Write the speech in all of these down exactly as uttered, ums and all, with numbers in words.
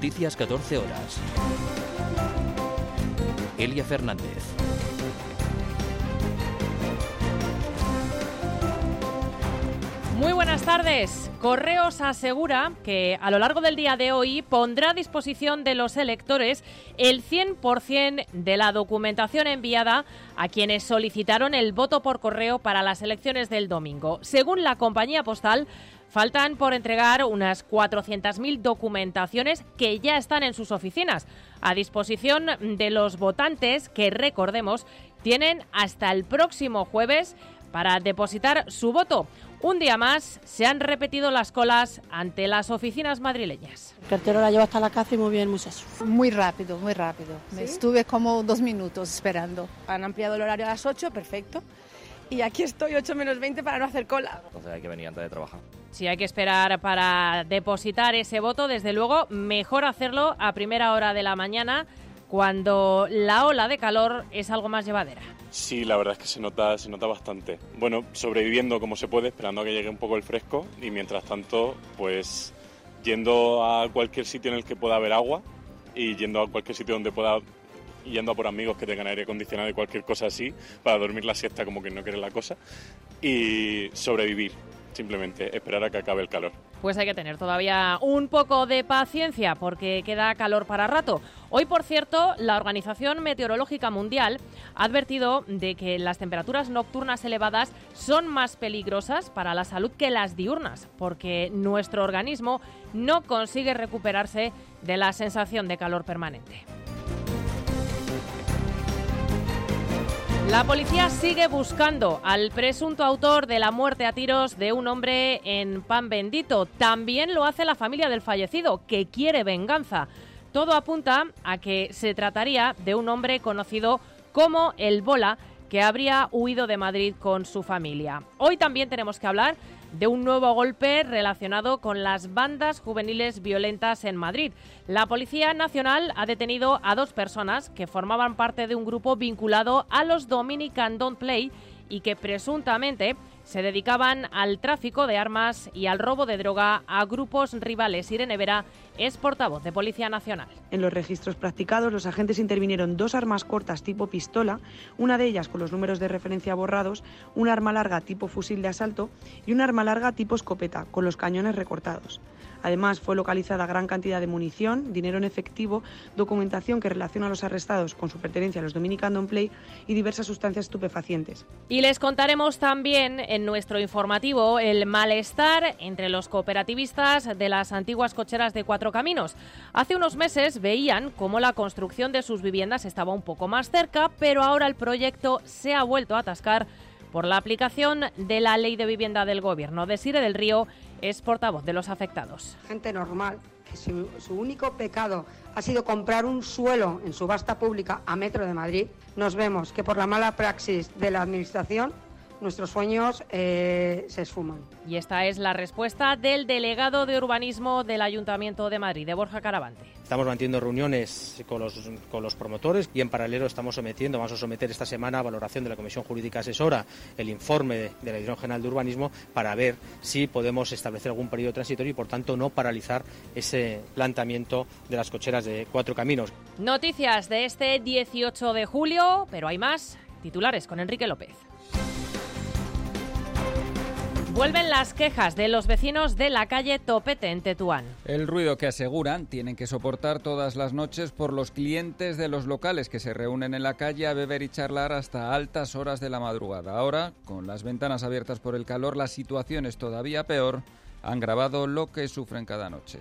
Noticias catorce horas. Elia Fernández. Muy buenas tardes. Correos asegura que a lo largo del día de hoy pondrá a disposición de los electores el cien por ciento de la documentación enviada a quienes solicitaron el voto por correo para las elecciones del domingo. Según la compañía postal, faltan por entregar unas cuatrocientas mil documentaciones que ya están en sus oficinas, a disposición de los votantes que, recordemos, tienen hasta el próximo jueves para depositar su voto. Un día más se han repetido las colas ante las oficinas madrileñas. El cartero la lleva hasta la casa y muy bien, muchacho. Muy rápido, muy rápido. ¿Sí? Me estuve como dos minutos esperando. Han ampliado el horario a las ocho, perfecto. Y aquí estoy ocho menos veinte para no hacer cola. Entonces hay que venir antes de trabajar. Si hay que esperar para depositar ese voto, desde luego, mejor hacerlo a primera hora de la mañana, cuando la ola de calor es algo más llevadera. Sí, la verdad es que se nota, se nota bastante. Bueno, sobreviviendo como se puede, esperando a que llegue un poco el fresco y mientras tanto, pues yendo a cualquier sitio en el que pueda haber agua y yendo a cualquier sitio donde pueda, yendo a por amigos que tengan aire acondicionado y cualquier cosa así, para dormir la siesta como que no quiere la cosa y sobrevivir. Simplemente esperar a que acabe el calor. Pues hay que tener todavía un poco de paciencia porque queda calor para rato. Hoy, por cierto, la Organización Meteorológica Mundial ha advertido de que las temperaturas nocturnas elevadas son más peligrosas para la salud que las diurnas, porque nuestro organismo no consigue recuperarse de la sensación de calor permanente. La policía sigue buscando al presunto autor de la muerte a tiros de un hombre en Pan Bendito. También lo hace la familia del fallecido, que quiere venganza. Todo apunta a que se trataría de un hombre conocido como El Bola, que habría huido de Madrid con su familia. Hoy también tenemos que hablar de un nuevo golpe relacionado con las bandas juveniles violentas en Madrid. La Policía Nacional ha detenido a dos personas que formaban parte de un grupo vinculado a los Dominican Don't Play y que presuntamente se dedicaban al tráfico de armas y al robo de droga a grupos rivales. Irene Vera es portavoz de Policía Nacional. En los registros practicados, los agentes intervinieron dos armas cortas tipo pistola, una de ellas con los números de referencia borrados, un arma larga tipo fusil de asalto y un arma larga tipo escopeta, con los cañones recortados. Además, fue localizada gran cantidad de munición, dinero en efectivo, documentación que relaciona a los arrestados con su pertenencia a los Dominican Don't Play y diversas sustancias estupefacientes. Y les contaremos también en nuestro informativo el malestar entre los cooperativistas de las antiguas cocheras de Cuatro Caminos. Hace unos meses veían cómo la construcción de sus viviendas estaba un poco más cerca, pero ahora el proyecto se ha vuelto a atascar por la aplicación de la Ley de Vivienda del Gobierno. Desire del Río es portavoz de los afectados. Gente normal, que su, su único pecado ha sido comprar un suelo en subasta pública a metro de Madrid, nos vemos que por la mala praxis de la Administración nuestros sueños eh, se esfuman. Y esta es la respuesta del delegado de urbanismo del Ayuntamiento de Madrid, de Borja Caravante. Estamos manteniendo reuniones con los, con los promotores y en paralelo estamos sometiendo, vamos a someter esta semana a valoración de la Comisión Jurídica Asesora el informe de, de la Dirección General de Urbanismo para ver si podemos establecer algún periodo transitorio y por tanto no paralizar ese planteamiento de las cocheras de Cuatro Caminos. Noticias de este dieciocho de julio, pero hay más. Titulares con Enrique López. Vuelven las quejas de los vecinos de la calle Topete en Tetuán. El ruido que aseguran tienen que soportar todas las noches por los clientes de los locales que se reúnen en la calle a beber y charlar hasta altas horas de la madrugada. Ahora, con las ventanas abiertas por el calor, la situación es todavía peor. Han grabado lo que sufren cada noche.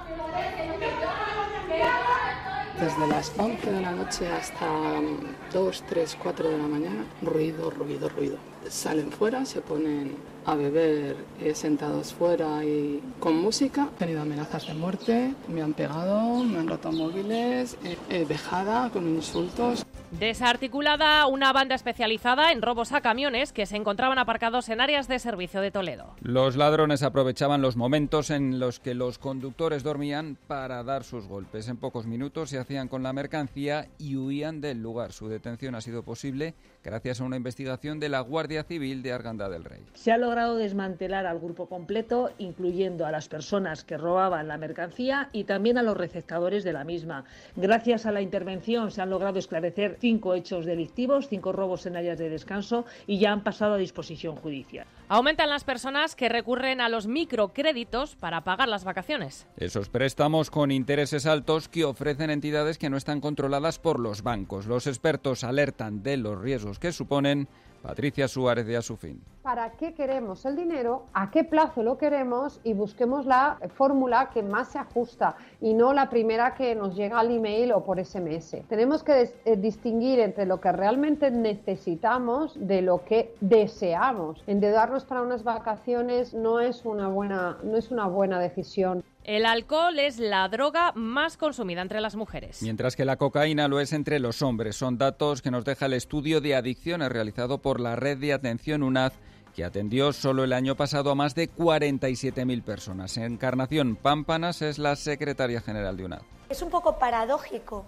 Desde las once de la noche hasta dos, tres, cuatro de la mañana, ruido, ruido, ruido. Salen fuera, se ponen a beber eh, sentados fuera y con música. He tenido amenazas de muerte, me han pegado, me han roto móviles, eh, eh, dejada con insultos. Desarticulada una banda especializada en robos a camiones que se encontraban aparcados en áreas de servicio de Toledo. Los ladrones aprovechaban los momentos en los que los conductores dormían para dar sus golpes. En pocos minutos se hacían con la mercancía y huían del lugar. Su detención ha sido posible gracias a una investigación de la Guardia Civil de Arganda del Rey. Se ha logrado desmantelar al grupo completo, incluyendo a las personas que robaban la mercancía y también a los receptadores de la misma. Gracias a la intervención se han logrado esclarecer cinco hechos delictivos, cinco robos en áreas de descanso y ya han pasado a disposición judicial. Aumentan las personas que recurren a los microcréditos para pagar las vacaciones. Esos préstamos con intereses altos que ofrecen entidades que no están controladas por los bancos. Los expertos alertan de los riesgos que suponen. Patricia Suárez de Asufin. ¿Para qué queremos el dinero? ¿A qué plazo lo queremos? Y busquemos la fórmula que más se ajusta y no la primera que nos llega al email o por ese eme ese. Tenemos que des- eh, distinguir entre lo que realmente necesitamos de lo que deseamos. Endeudarnos para unas vacaciones no es una buena, no es una buena decisión. El alcohol es la droga más consumida entre las mujeres. Mientras que la cocaína lo es entre los hombres. Son datos que nos deja el estudio de adicciones realizado por la Red de Atención UNAD, que atendió solo el año pasado a más de cuarenta y siete mil personas. Encarnación Pámpanas es la secretaria general de UNAD. Es un poco paradójico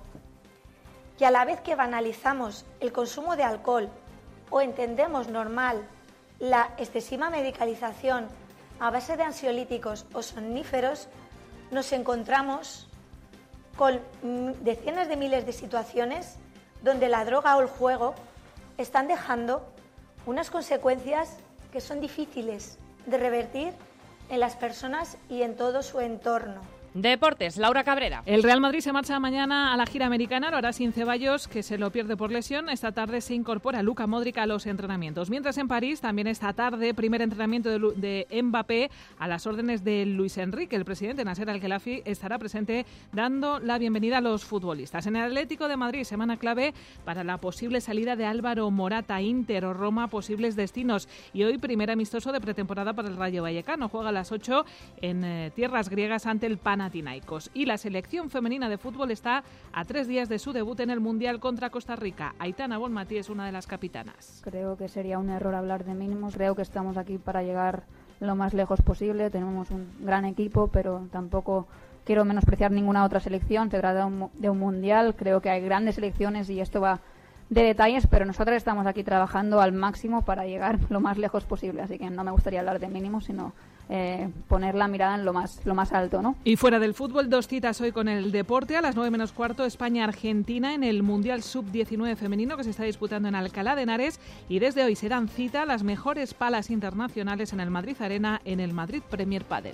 que a la vez que banalizamos el consumo de alcohol o entendemos normal la excesiva medicalización a base de ansiolíticos o somníferos, nos encontramos con decenas de miles de situaciones donde la droga o el juego están dejando unas consecuencias que son difíciles de revertir en las personas y en todo su entorno. Deportes, Laura Cabrera. El Real Madrid se marcha mañana a la gira americana, lo hará sin Ceballos, que se lo pierde por lesión. Esta tarde se incorpora Luka Modric a los entrenamientos. Mientras en París, también esta tarde, primer entrenamiento de, Lu- de Mbappé a las órdenes de Luis Enrique. El presidente Nasser Al-Khelaifi estará presente dando la bienvenida a los futbolistas. En el Atlético de Madrid, semana clave para la posible salida de Álvaro Morata, Inter o Roma, posibles destinos. Y hoy, primer amistoso de pretemporada para el Rayo Vallecano. Juega a las ocho en eh, tierras griegas ante el Pan Panathinaikos. Y la selección femenina de fútbol está a tres días de su debut en el Mundial contra Costa Rica. Aitana Bonmatí es una de las capitanas. Creo que sería un error hablar de mínimos. Creo que estamos aquí para llegar lo más lejos posible. Tenemos un gran equipo, pero tampoco quiero menospreciar ninguna otra selección. Se trata de un, de un Mundial. Creo que hay grandes selecciones y esto va de detalles, pero nosotros estamos aquí trabajando al máximo para llegar lo más lejos posible. Así que no me gustaría hablar de mínimos, sino Eh, poner la mirada en lo más, lo más alto, ¿no? Y fuera del fútbol, dos citas hoy con el deporte. A las nueve menos cuarto, España-Argentina en el Mundial sub diecinueve femenino que se está disputando en Alcalá de Henares. Y desde hoy se dan cita las mejores palas internacionales en el Madrid Arena, en el Madrid Premier Padel.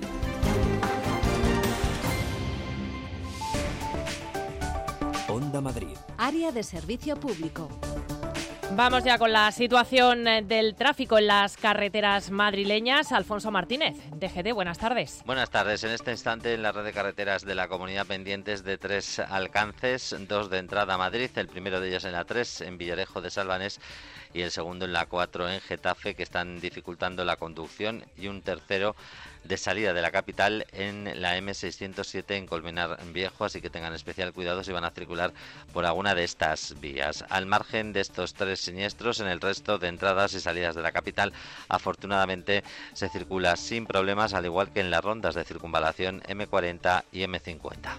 Onda Madrid. Área de servicio público. Vamos ya con la situación del tráfico en las carreteras madrileñas. Alfonso Martínez, D G D, buenas tardes. Buenas tardes. En este instante en la red de carreteras de la Comunidad pendientes de tres alcances, dos de entrada a Madrid, el primero de ellos en la tres, en Villarejo de Salvanés, y el segundo en la cuatro, en Getafe, que están dificultando la conducción, y un tercero de salida de la capital en la eme seiscientos siete en Colmenar Viejo, así que tengan especial cuidado si van a circular por alguna de estas vías. Al margen de estos tres siniestros, en el resto de entradas y salidas de la capital, afortunadamente se circula sin problemas, al igual que en las rondas de circunvalación eme cuarenta y eme cincuenta.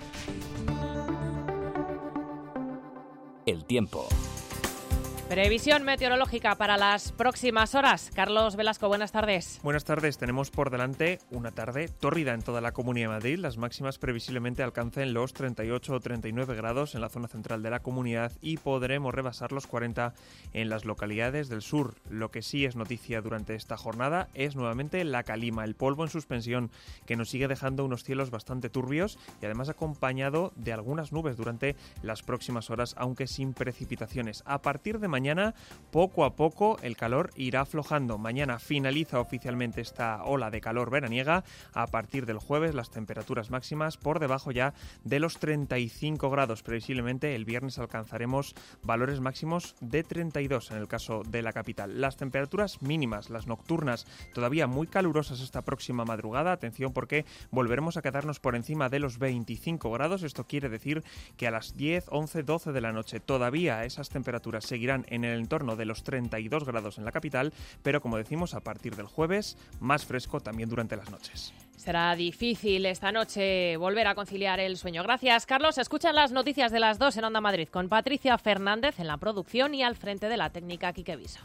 El tiempo. Previsión meteorológica para las próximas horas. Carlos Velasco, buenas tardes. Buenas tardes. Tenemos por delante una tarde tórrida en toda la Comunidad de Madrid. Las máximas previsiblemente alcancen los treinta y ocho o treinta y nueve grados en la zona central de la comunidad y podremos rebasar los cuarenta en las localidades del sur. Lo que sí es noticia durante esta jornada es nuevamente la calima, el polvo en suspensión, que nos sigue dejando unos cielos bastante turbios y además acompañado de algunas nubes durante las próximas horas, aunque sin precipitaciones. A partir de mañana, poco a poco, el calor irá aflojando. Mañana finaliza oficialmente esta ola de calor veraniega. A partir del jueves, las temperaturas máximas por debajo ya de los treinta y cinco grados. Previsiblemente el viernes alcanzaremos valores máximos de treinta y dos en el caso de la capital. Las temperaturas mínimas, las nocturnas, todavía muy calurosas esta próxima madrugada. Atención, porque volveremos a quedarnos por encima de los veinticinco grados. Esto quiere decir que a las diez, once, doce de la noche todavía esas temperaturas seguirán estarán en el entorno de los treinta y dos grados en la capital, pero como decimos, a partir del jueves, más fresco también durante las noches. Será difícil esta noche volver a conciliar el sueño. Gracias, Carlos. Escuchan las noticias de las dos en Onda Madrid con Patricia Fernández en la producción y al frente de la técnica Quique Viso.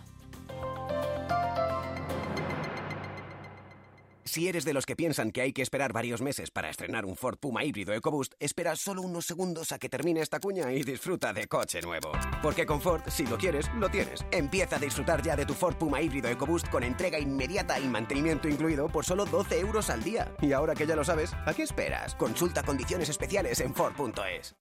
Si eres de los que piensan que hay que esperar varios meses para estrenar un Ford Puma híbrido EcoBoost, espera solo unos segundos a que termine esta cuña y disfruta de coche nuevo. Porque con Ford, si lo quieres, lo tienes. Empieza a disfrutar ya de tu Ford Puma híbrido EcoBoost con entrega inmediata y mantenimiento incluido por solo doce euros al día. Y ahora que ya lo sabes, ¿a qué esperas? Consulta condiciones especiales en Ford punto es.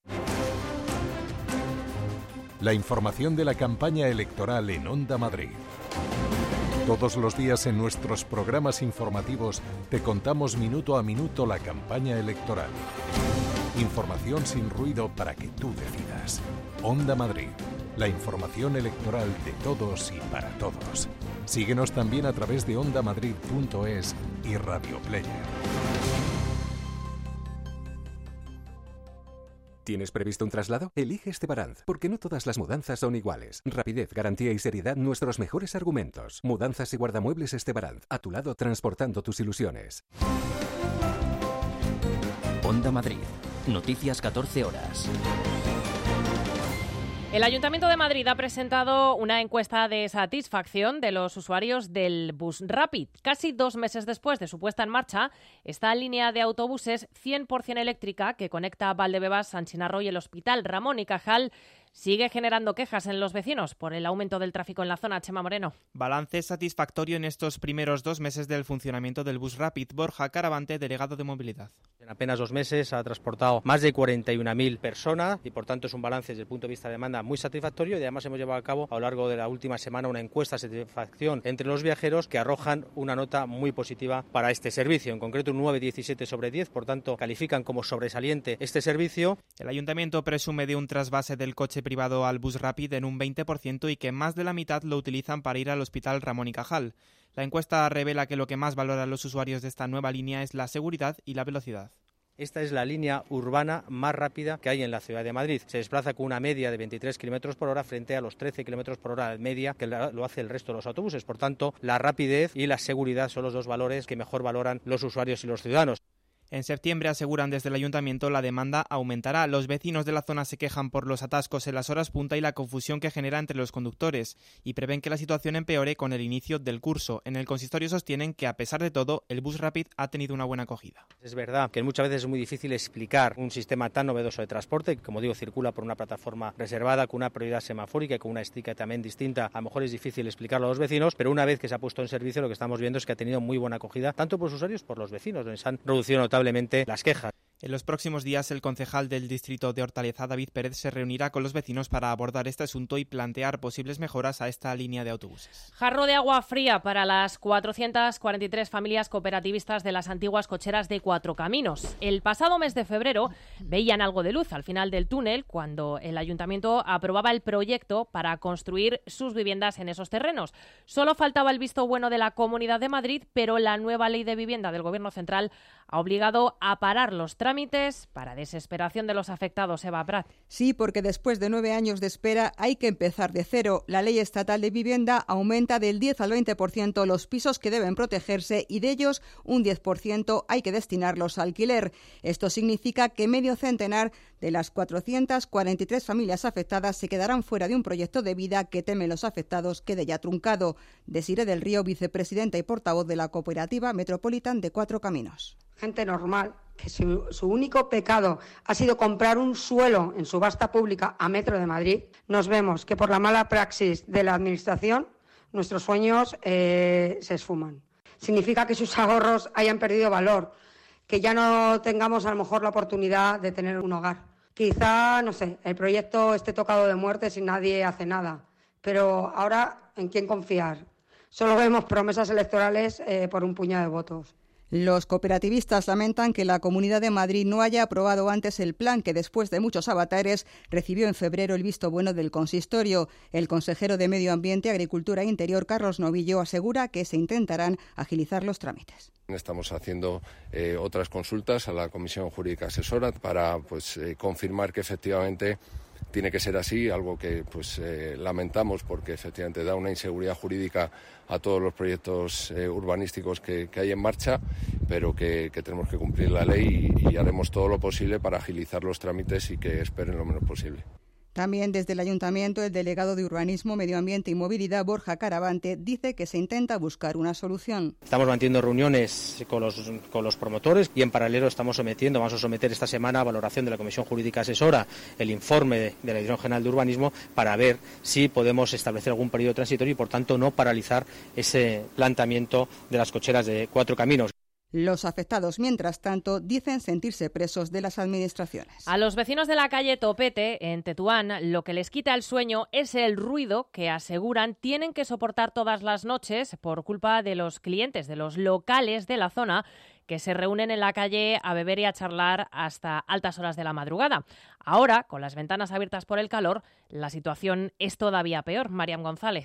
La información de la campaña electoral en Onda Madrid. Todos los días en nuestros programas informativos te contamos minuto a minuto la campaña electoral. Información sin ruido para que tú decidas. Onda Madrid, la información electoral de todos y para todos. Síguenos también a través de onda madrid punto es y Radio Player. ¿Tienes previsto un traslado? Elige Estebaranz, porque no todas las mudanzas son iguales. Rapidez, garantía y seriedad, nuestros mejores argumentos. Mudanzas y guardamuebles Estebaranz, a tu lado transportando tus ilusiones. Onda Madrid, noticias catorce horas. El Ayuntamiento de Madrid ha presentado una encuesta de satisfacción de los usuarios del bus Rapid. Casi dos meses después de su puesta en marcha, esta línea de autobuses cien por ciento eléctrica que conecta Valdebebas, San Chinarro y el Hospital Ramón y Cajal sigue generando quejas en los vecinos por el aumento del tráfico en la zona. Chema Moreno. Balance satisfactorio en estos primeros dos meses del funcionamiento del bus Rapid. Borja Caravante, delegado de movilidad. En apenas dos meses ha transportado más de cuarenta y una mil personas y por tanto es un balance desde el punto de vista de demanda muy satisfactorio, y además hemos llevado a cabo a lo largo de la última semana una encuesta de satisfacción entre los viajeros que arrojan una nota muy positiva para este servicio, en concreto un nueve coma diecisiete sobre diez, por tanto califican como sobresaliente este servicio. El Ayuntamiento presume de un trasvase del coche privado al bus Rapid en un veinte por ciento y que más de la mitad lo utilizan para ir al Hospital Ramón y Cajal. La encuesta revela que lo que más valoran los usuarios de esta nueva línea es la seguridad y la velocidad. Esta es la línea urbana más rápida que hay en la ciudad de Madrid. Se desplaza con una media de veintitrés kilómetros por hora frente a los trece kilómetros por hora media que lo hace el resto de los autobuses. Por tanto, la rapidez y la seguridad son los dos valores que mejor valoran los usuarios y los ciudadanos. En septiembre, aseguran desde el Ayuntamiento, la demanda aumentará. Los vecinos de la zona se quejan por los atascos en las horas punta y la confusión que genera entre los conductores y prevén que la situación empeore con el inicio del curso. En el consistorio sostienen que, a pesar de todo, el bus Rapid ha tenido una buena acogida. Es verdad que muchas veces es muy difícil explicar un sistema tan novedoso de transporte que, como digo, circula por una plataforma reservada con una prioridad semafórica y con una estica también distinta. A lo mejor es difícil explicarlo a los vecinos, pero una vez que se ha puesto en servicio, lo que estamos viendo es que ha tenido muy buena acogida, tanto por los usuarios como por los vecinos, donde se han reducido notablemente las quejas. En los próximos días, el concejal del distrito de Hortaleza, David Pérez, se reunirá con los vecinos para abordar este asunto y plantear posibles mejoras a esta línea de autobuses. Jarro de agua fría para las cuatrocientas cuarenta y tres familias cooperativistas de las antiguas cocheras de Cuatro Caminos. El pasado mes de febrero veían algo de luz al final del túnel cuando el ayuntamiento aprobaba el proyecto para construir sus viviendas en esos terrenos. Solo faltaba el visto bueno de la Comunidad de Madrid, pero la nueva ley de vivienda del Gobierno central ha obligado a parar los trámites para desesperación de los afectados. Eva Prat. Sí, porque después de nueve años de espera hay que empezar de cero. La Ley Estatal de Vivienda aumenta del diez al veinte por ciento los pisos que deben protegerse y de ellos un diez por ciento hay que destinarlos a alquiler. Esto significa que medio centenar de las cuatrocientas cuarenta y tres familias afectadas se quedarán fuera de un proyecto de vida que temen los afectados quede ya truncado. Desiré del Río, vicepresidenta y portavoz de la cooperativa Metropolitan de Cuatro Caminos. Gente normal, que su, su único pecado ha sido comprar un suelo en subasta pública a metro de Madrid, nos vemos que por la mala praxis de la Administración nuestros sueños eh, se esfuman. Significa que sus ahorros hayan perdido valor, que ya no tengamos a lo mejor la oportunidad de tener un hogar. Quizá, no sé, el proyecto esté tocado de muerte si nadie hace nada, pero ahora, ¿en quién confiar? Solo vemos promesas electorales eh, por un puñado de votos. Los cooperativistas lamentan que la Comunidad de Madrid no haya aprobado antes el plan que, después de muchos avatares, recibió en febrero el visto bueno del consistorio. El consejero de Medio Ambiente, Agricultura e Interior, Carlos Novillo, asegura que se intentarán agilizar los trámites. Estamos haciendo eh, otras consultas a la Comisión Jurídica Asesora para pues, eh, confirmar que efectivamente tiene que ser así, algo que pues eh, lamentamos porque efectivamente da una inseguridad jurídica a todos los proyectos eh, urbanísticos que, que hay en marcha, pero que, que tenemos que cumplir la ley y, y haremos todo lo posible para agilizar los trámites y que esperen lo menos posible. También desde el Ayuntamiento, el delegado de Urbanismo, Medio Ambiente y Movilidad, Borja Caravante, dice que se intenta buscar una solución. Estamos manteniendo reuniones con los, con los promotores y en paralelo estamos sometiendo, vamos a someter esta semana a valoración de la Comisión Jurídica Asesora el informe de, de la Dirección General de Urbanismo para ver si podemos establecer algún periodo transitorio y por tanto no paralizar ese planteamiento de las cocheras de cuatro caminos. Los afectados, mientras tanto, dicen sentirse presos de las administraciones. A los vecinos de la calle Topete, en Tetuán, lo que les quita el sueño es el ruido que aseguran tienen que soportar todas las noches por culpa de los clientes de los locales de la zona que se reúnen en la calle a beber y a charlar hasta altas horas de la madrugada. Ahora, con las ventanas abiertas por el calor, la situación es todavía peor. Mariam González.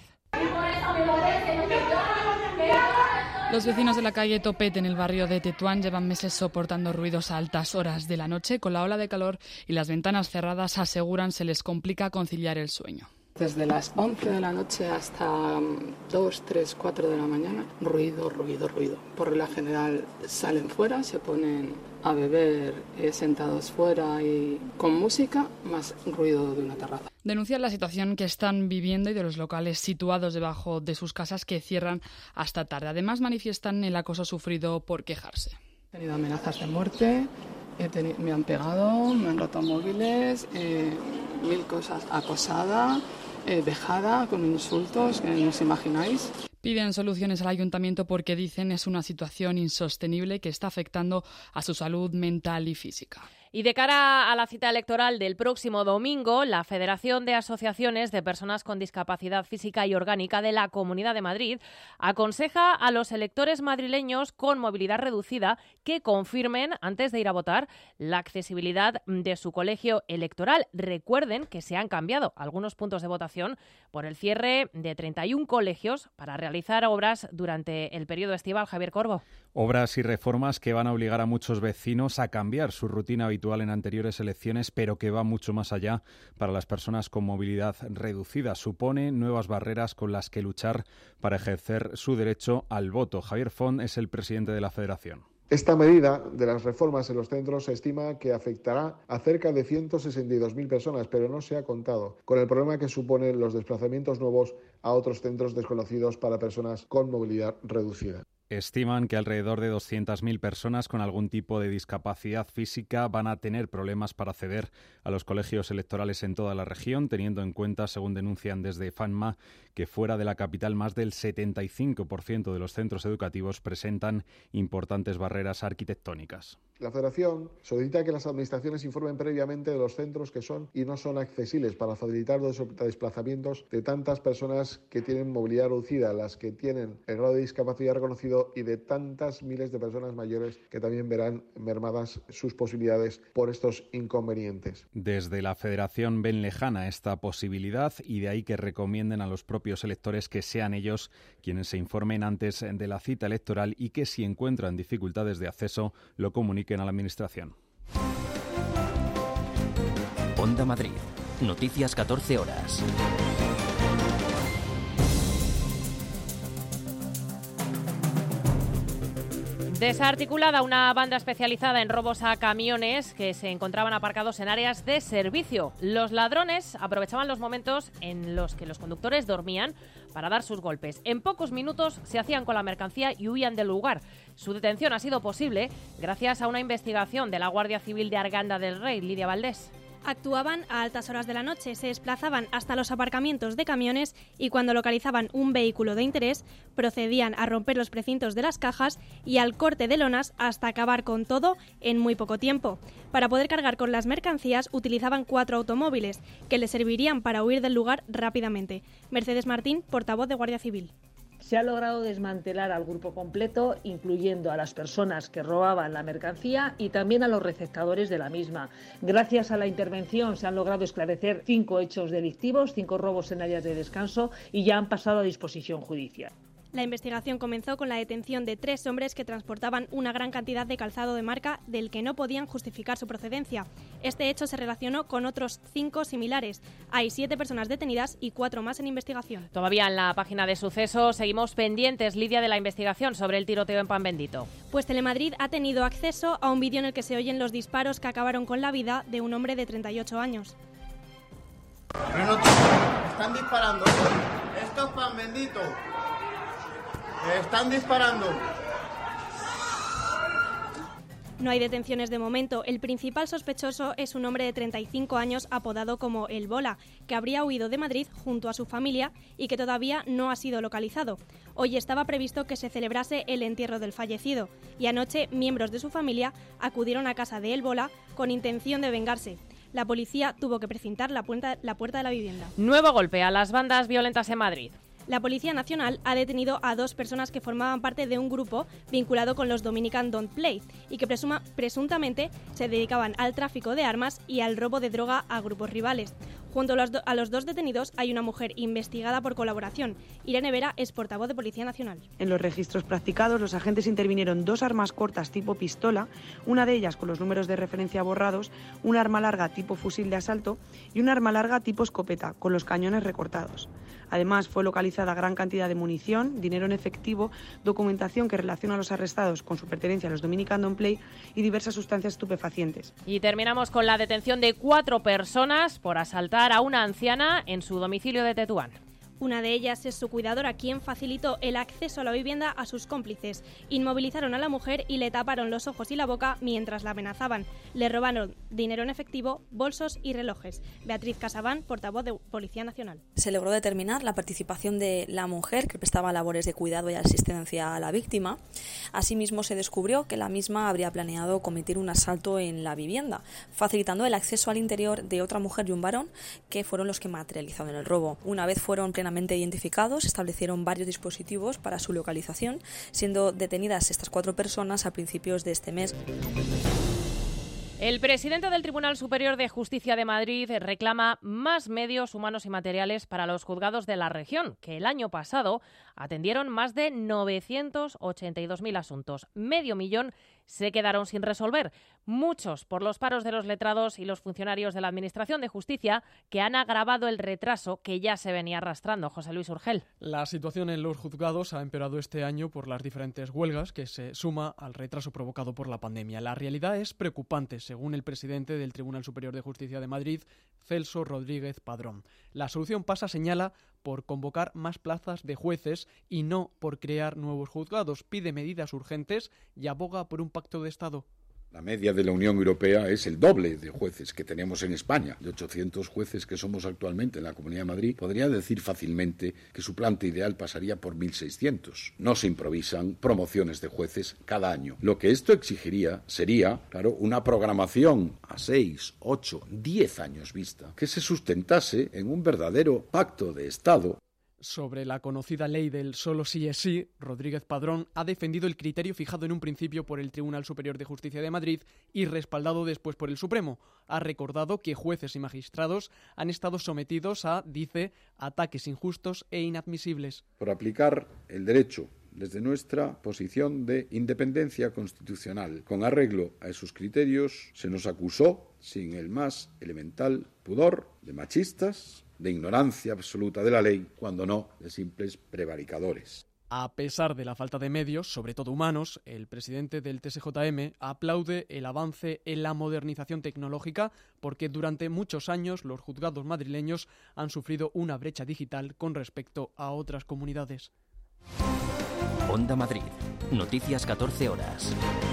Los vecinos de la calle Topete en el barrio de Tetuán llevan meses soportando ruidos a altas horas de la noche. Con la ola de calor y las ventanas cerradas aseguran se les complica conciliar el sueño. Desde las once de la noche hasta dos, tres, cuatro de la mañana, ruido, ruido, ruido. Por regla general salen fuera, se ponen a beber eh, sentados fuera y con música, más ruido de una terraza. Denuncian la situación que están viviendo y de los locales situados debajo de sus casas que cierran hasta tarde. Además manifiestan el acoso sufrido por quejarse. He tenido amenazas de muerte, he tenido, me han pegado, me han roto móviles, eh, mil cosas, acosada, eh, vejada, con insultos que no os imagináis. Piden soluciones al ayuntamiento porque dicen es una situación insostenible que está afectando a su salud mental y física. Y de cara a la cita electoral del próximo domingo, la Federación de Asociaciones de Personas con Discapacidad Física y Orgánica de la Comunidad de Madrid aconseja a los electores madrileños con movilidad reducida que confirmen, antes de ir a votar, la accesibilidad de su colegio electoral. Recuerden que se han cambiado algunos puntos de votación por el cierre de treinta y uno colegios para realizar obras durante el periodo estival. Javier Corbo. Obras y reformas que van a obligar a muchos vecinos a cambiar su rutina habitual en anteriores elecciones, pero que va mucho más allá para las personas con movilidad reducida. Supone nuevas barreras con las que luchar para ejercer su derecho al voto. Javier Font es el presidente de la Federación. Esta medida de las reformas en los centros se estima que afectará a cerca de ciento sesenta y dos mil personas, pero no se ha contado con el problema que suponen los desplazamientos nuevos a otros centros desconocidos para personas con movilidad reducida. Estiman que alrededor de doscientas mil personas con algún tipo de discapacidad física van a tener problemas para acceder a los colegios electorales en toda la región, teniendo en cuenta, según denuncian desde FANMA, que fuera de la capital más del setenta y cinco por ciento de los centros educativos presentan importantes barreras arquitectónicas. La Federación solicita que las administraciones informen previamente de los centros que son y no son accesibles para facilitar los desplazamientos de tantas personas que tienen movilidad reducida, las que tienen el grado de discapacidad reconocido y de tantas miles de personas mayores que también verán mermadas sus posibilidades por estos inconvenientes. Desde la Federación ven lejana esta posibilidad y de ahí que recomienden a los propios electores que sean ellos quienes se informen antes de la cita electoral y que si encuentran dificultades de acceso lo comuniquen a la Administración. Onda Madrid. Noticias catorce horas. Desarticulada una banda especializada en robos a camiones que se encontraban aparcados en áreas de servicio. Los ladrones aprovechaban los momentos en los que los conductores dormían para dar sus golpes. En pocos minutos se hacían con la mercancía y huían del lugar. Su detención ha sido posible gracias a una investigación de la Guardia Civil de Arganda del Rey. Lidia Valdés. Actuaban a altas horas de la noche, se desplazaban hasta los aparcamientos de camiones y cuando localizaban un vehículo de interés, procedían a romper los precintos de las cajas y al corte de lonas hasta acabar con todo en muy poco tiempo. Para poder cargar con las mercancías utilizaban cuatro automóviles que les servirían para huir del lugar rápidamente. Mercedes Martín, portavoz de Guardia Civil. Se ha logrado desmantelar al grupo completo, incluyendo a las personas que robaban la mercancía y también a los receptadores de la misma. Gracias a la intervención se han logrado esclarecer cinco hechos delictivos, cinco robos en áreas de descanso y ya han pasado a disposición judicial. La investigación comenzó con la detención de tres hombres que transportaban una gran cantidad de calzado de marca del que no podían justificar su procedencia. Este hecho se relacionó con otros cinco similares. Hay siete personas detenidas y cuatro más en investigación. Todavía en la página de sucesos seguimos pendientes, Lidia, de la investigación sobre el tiroteo en Pan Bendito. Pues Telemadrid ha tenido acceso a un vídeo en el que se oyen los disparos que acabaron con la vida de un hombre de treinta y ocho años. Están disparando. Esto es Pan Bendito. Están disparando. No hay detenciones de momento. El principal sospechoso es un hombre de treinta y cinco años apodado como El Bola, que habría huido de Madrid junto a su familia y que todavía no ha sido localizado. Hoy estaba previsto que se celebrase el entierro del fallecido y anoche miembros de su familia acudieron a casa de El Bola con intención de vengarse. La policía tuvo que precintar la puerta, la puerta de la vivienda. Nuevo golpe a las bandas violentas en Madrid. La Policía Nacional ha detenido a dos personas que formaban parte de un grupo vinculado con los Dominican Don't Play y que presuma, presuntamente se dedicaban al tráfico de armas y al robo de droga a grupos rivales. Junto a los, do- a los dos detenidos hay una mujer investigada por colaboración. Irene Vera es portavoz de Policía Nacional. En los registros practicados, los agentes intervinieron dos armas cortas tipo pistola, una de ellas con los números de referencia borrados, un arma larga tipo fusil de asalto y un arma larga tipo escopeta, con los cañones recortados. Además, fue localizada gran cantidad de munición, dinero en efectivo, documentación que relaciona a los arrestados con su pertenencia a los Dominican Don't Play y diversas sustancias estupefacientes. Y terminamos con la detención de cuatro personas por asaltar a una anciana en su domicilio de Tetuán. Una de ellas es su cuidadora, quien facilitó el acceso a la vivienda a sus cómplices. Inmovilizaron a la mujer y le taparon los ojos y la boca mientras la amenazaban. Le robaron dinero en efectivo, bolsos y relojes. Beatriz Casabán, portavoz de Policía Nacional. Se logró determinar la participación de la mujer que prestaba labores de cuidado y asistencia a la víctima. Asimismo, se descubrió que la misma habría planeado cometer un asalto en la vivienda, facilitando el acceso al interior de otra mujer y un varón, que fueron los que materializaron el robo. Una vez fueron plenamente identificados, establecieron varios dispositivos para su localización, siendo detenidas estas cuatro personas a principios de este mes. El presidente del Tribunal Superior de Justicia de Madrid reclama más medios humanos y materiales para los juzgados de la región, que el año pasado atendieron más de novecientos ochenta y dos mil asuntos. Medio millón se quedaron sin resolver, muchos por los paros de los letrados y los funcionarios de la Administración de Justicia, que han agravado el retraso que ya se venía arrastrando. José Luis Urgel. La situación en los juzgados ha empeorado este año por las diferentes huelgas, que se suma al retraso provocado por la pandemia. La realidad es preocupante, según el presidente del Tribunal Superior de Justicia de Madrid, Celso Rodríguez Padrón. La solución pasa, señala, por convocar más plazas de jueces y no por crear nuevos juzgados. Pide medidas urgentes y aboga por un pacto de Estado. La media de la Unión Europea es el doble de jueces que tenemos en España. De ochocientos jueces que somos actualmente en la Comunidad de Madrid, podría decir fácilmente que su planta ideal pasaría por mil seiscientos. No se improvisan promociones de jueces cada año. Lo que esto exigiría sería, claro, una programación a seis, ocho, diez años vista, que se sustentase en un verdadero pacto de Estado. Sobre la conocida ley del solo sí es sí, Rodríguez Padrón ha defendido el criterio fijado en un principio por el Tribunal Superior de Justicia de Madrid y respaldado después por el Supremo. Ha recordado que jueces y magistrados han estado sometidos a, dice, ataques injustos e inadmisibles. Por aplicar el derecho desde nuestra posición de independencia constitucional. Con arreglo a esos criterios, se nos acusó, sin el más elemental pudor, de machistas, de ignorancia absoluta de la ley, cuando no de simples prevaricadores. A pesar de la falta de medios, sobre todo humanos, el presidente del T S J M aplaude el avance en la modernización tecnológica porque durante muchos años los juzgados madrileños han sufrido una brecha digital con respecto a otras comunidades. Onda Madrid. Noticias catorce horas.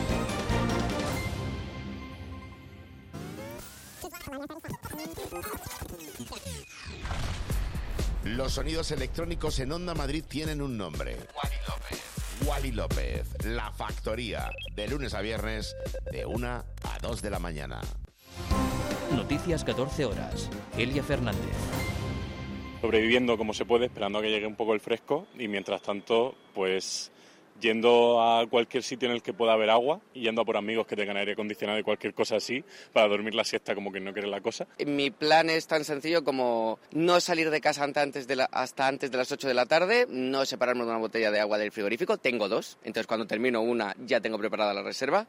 Los sonidos electrónicos en Onda Madrid tienen un nombre. Wally López. Wally López, La Factoría, de lunes a viernes, de una a dos de la mañana. Noticias catorce horas. Elia Fernández. Sobreviviendo como se puede, esperando a que llegue un poco el fresco y mientras tanto, pues yendo a cualquier sitio en el que pueda haber agua y yendo a por amigos que tengan aire acondicionado y cualquier cosa así, para dormir la siesta como que no quiere la cosa. Mi plan es tan sencillo como no salir de casa antes de la, hasta antes de las ocho de la tarde, no separarme de una botella de agua del frigorífico, tengo dos, entonces cuando termino una ya tengo preparada la reserva,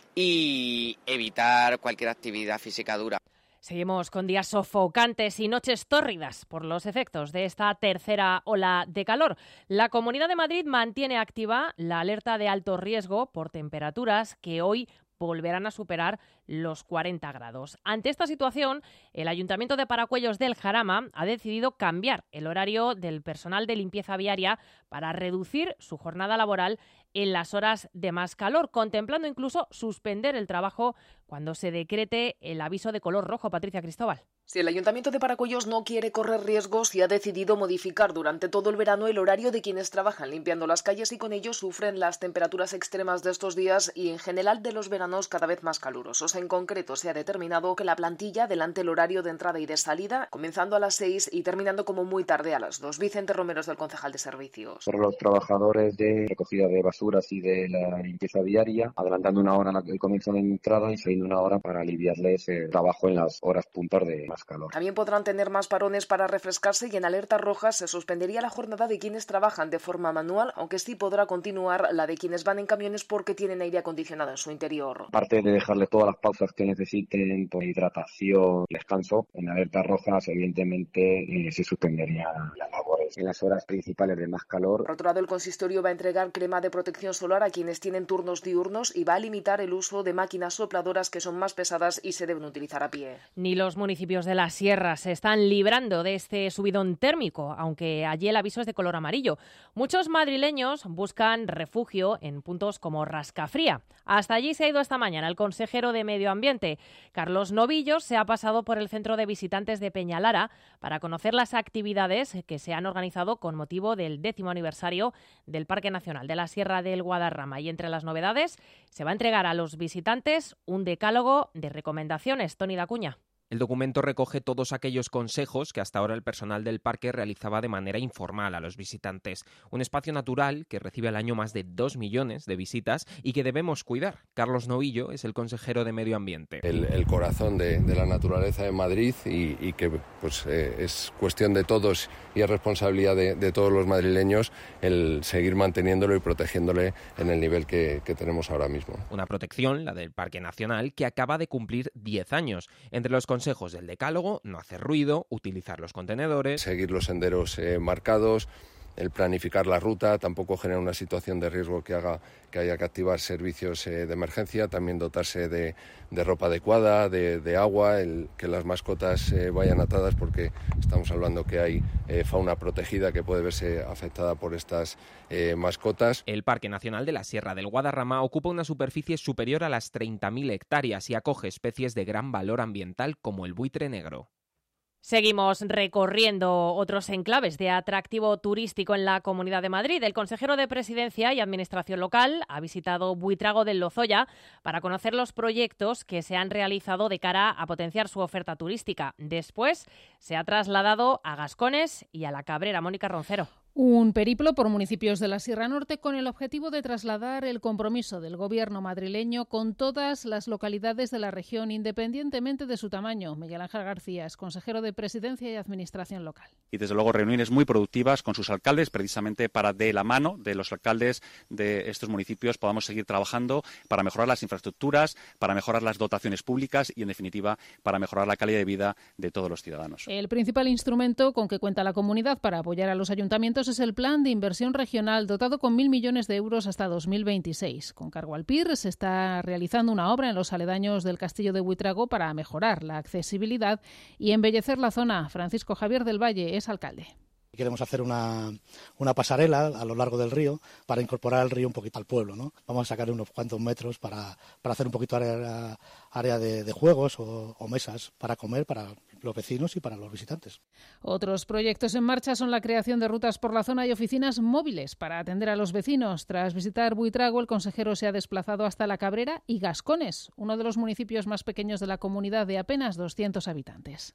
y evitar cualquier actividad física dura. Seguimos con días sofocantes y noches tórridas por los efectos de esta tercera ola de calor. La Comunidad de Madrid mantiene activa la alerta de alto riesgo por temperaturas que hoy volverán a superar los cuarenta grados. Ante esta situación, el Ayuntamiento de Paracuellos del Jarama ha decidido cambiar el horario del personal de limpieza viaria para reducir su jornada laboral en las horas de más calor, contemplando incluso suspender el trabajo cuando se decrete el aviso de color rojo. Patricia Cristóbal. Si el Ayuntamiento de Paracuellos no quiere correr riesgos y ha decidido modificar durante todo el verano el horario de quienes trabajan limpiando las calles y con ello sufren las temperaturas extremas de estos días y en general de los veranos cada vez más calurosos. En concreto, se ha determinado que la plantilla adelante el horario de entrada y de salida, comenzando a las seis y terminando como muy tarde a las dos. Vicente Romero es el concejal de servicios. Por los trabajadores de recogida de basuras y de la limpieza diaria, adelantando una hora el comienzo de entrada y saliendo una hora para aliviarles el trabajo en las horas puntas de más calor. También podrán tener más parones para refrescarse y en alerta roja se suspendería la jornada de quienes trabajan de forma manual, aunque sí podrá continuar la de quienes van en camiones porque tienen aire acondicionado en su interior. Aparte de dejarle todas las pausas que necesiten, por hidratación, descanso, en alertas rojas evidentemente eh, se suspenderían las labores en las horas principales de más calor. Por otro lado, el consistorio va a entregar crema de protección solar a quienes tienen turnos diurnos y va a limitar el uso de máquinas sopladoras que son más pesadas y se deben utilizar a pie. Ni los municipios de la sierra se están librando de este subidón térmico, aunque allí el aviso es de color amarillo. Muchos madrileños buscan refugio en puntos como Rascafría. Hasta allí se ha ido esta mañana el consejero de Medio Ambiente. Carlos Novillo se ha pasado por el centro de visitantes de Peñalara para conocer las actividades que se han organizado con motivo del décimo aniversario del Parque Nacional de la Sierra del Guadarrama. Y entre las novedades se va a entregar a los visitantes un decálogo de recomendaciones. Toni Dacuña. El documento recoge todos aquellos consejos que hasta ahora el personal del parque realizaba de manera informal a los visitantes. Un espacio natural que recibe al año más de dos millones de visitas y que debemos cuidar. Carlos Novillo es el consejero de Medio Ambiente. El, el corazón de, de la naturaleza de Madrid y, y que pues eh, es cuestión de todos y es responsabilidad de, de todos los madrileños el seguir manteniéndolo y protegiéndole en el nivel que, que tenemos ahora mismo. Una protección, la del Parque Nacional, que acaba de cumplir diez años. Entre los consejos del decálogo, no hacer ruido, utilizar los contenedores, seguir los senderos eh, marcados, el planificar la ruta, tampoco genera una situación de riesgo que haga que haya que activar servicios eh, de emergencia, también dotarse de, de ropa adecuada, de, de agua, el, que las mascotas eh, vayan atadas porque estamos hablando que hay eh, fauna protegida que puede verse afectada por estas eh, mascotas. El Parque Nacional de la Sierra del Guadarrama ocupa una superficie superior a las treinta mil hectáreas y acoge especies de gran valor ambiental como el buitre negro. Seguimos recorriendo otros enclaves de atractivo turístico en la Comunidad de Madrid. El consejero de Presidencia y Administración Local ha visitado Buitrago del Lozoya para conocer los proyectos que se han realizado de cara a potenciar su oferta turística. Después se ha trasladado a Gascones y a La Cabrera. Mónica Roncero. Un periplo por municipios de la Sierra Norte con el objetivo de trasladar el compromiso del gobierno madrileño con todas las localidades de la región, independientemente de su tamaño. Miguel Ángel García es consejero de Presidencia y Administración Local. Y desde luego reuniones muy productivas con sus alcaldes, precisamente para de la mano de los alcaldes de estos municipios podamos seguir trabajando para mejorar las infraestructuras, para mejorar las dotaciones públicas y, en definitiva, para mejorar la calidad de vida de todos los ciudadanos. El principal instrumento con que cuenta la comunidad para apoyar a los ayuntamientos es el Plan de Inversión Regional, dotado con mil millones de euros hasta dos mil veintiséis. Con cargo al P I R se está realizando una obra en los aledaños del Castillo de Buitrago para mejorar la accesibilidad y embellecer la zona. Francisco Javier del Valle es alcalde. Queremos hacer una, una pasarela a lo largo del río para incorporar el río un poquito al pueblo, ¿no? Vamos a sacar unos cuantos metros para, para hacer un poquito área, área de, de juegos o, o mesas para comer para los vecinos y para los visitantes. Otros proyectos en marcha son la creación de rutas por la zona y oficinas móviles para atender a los vecinos. Tras visitar Buitrago, el consejero se ha desplazado hasta La Cabrera y Gascones, uno de los municipios más pequeños de la comunidad de apenas doscientos habitantes.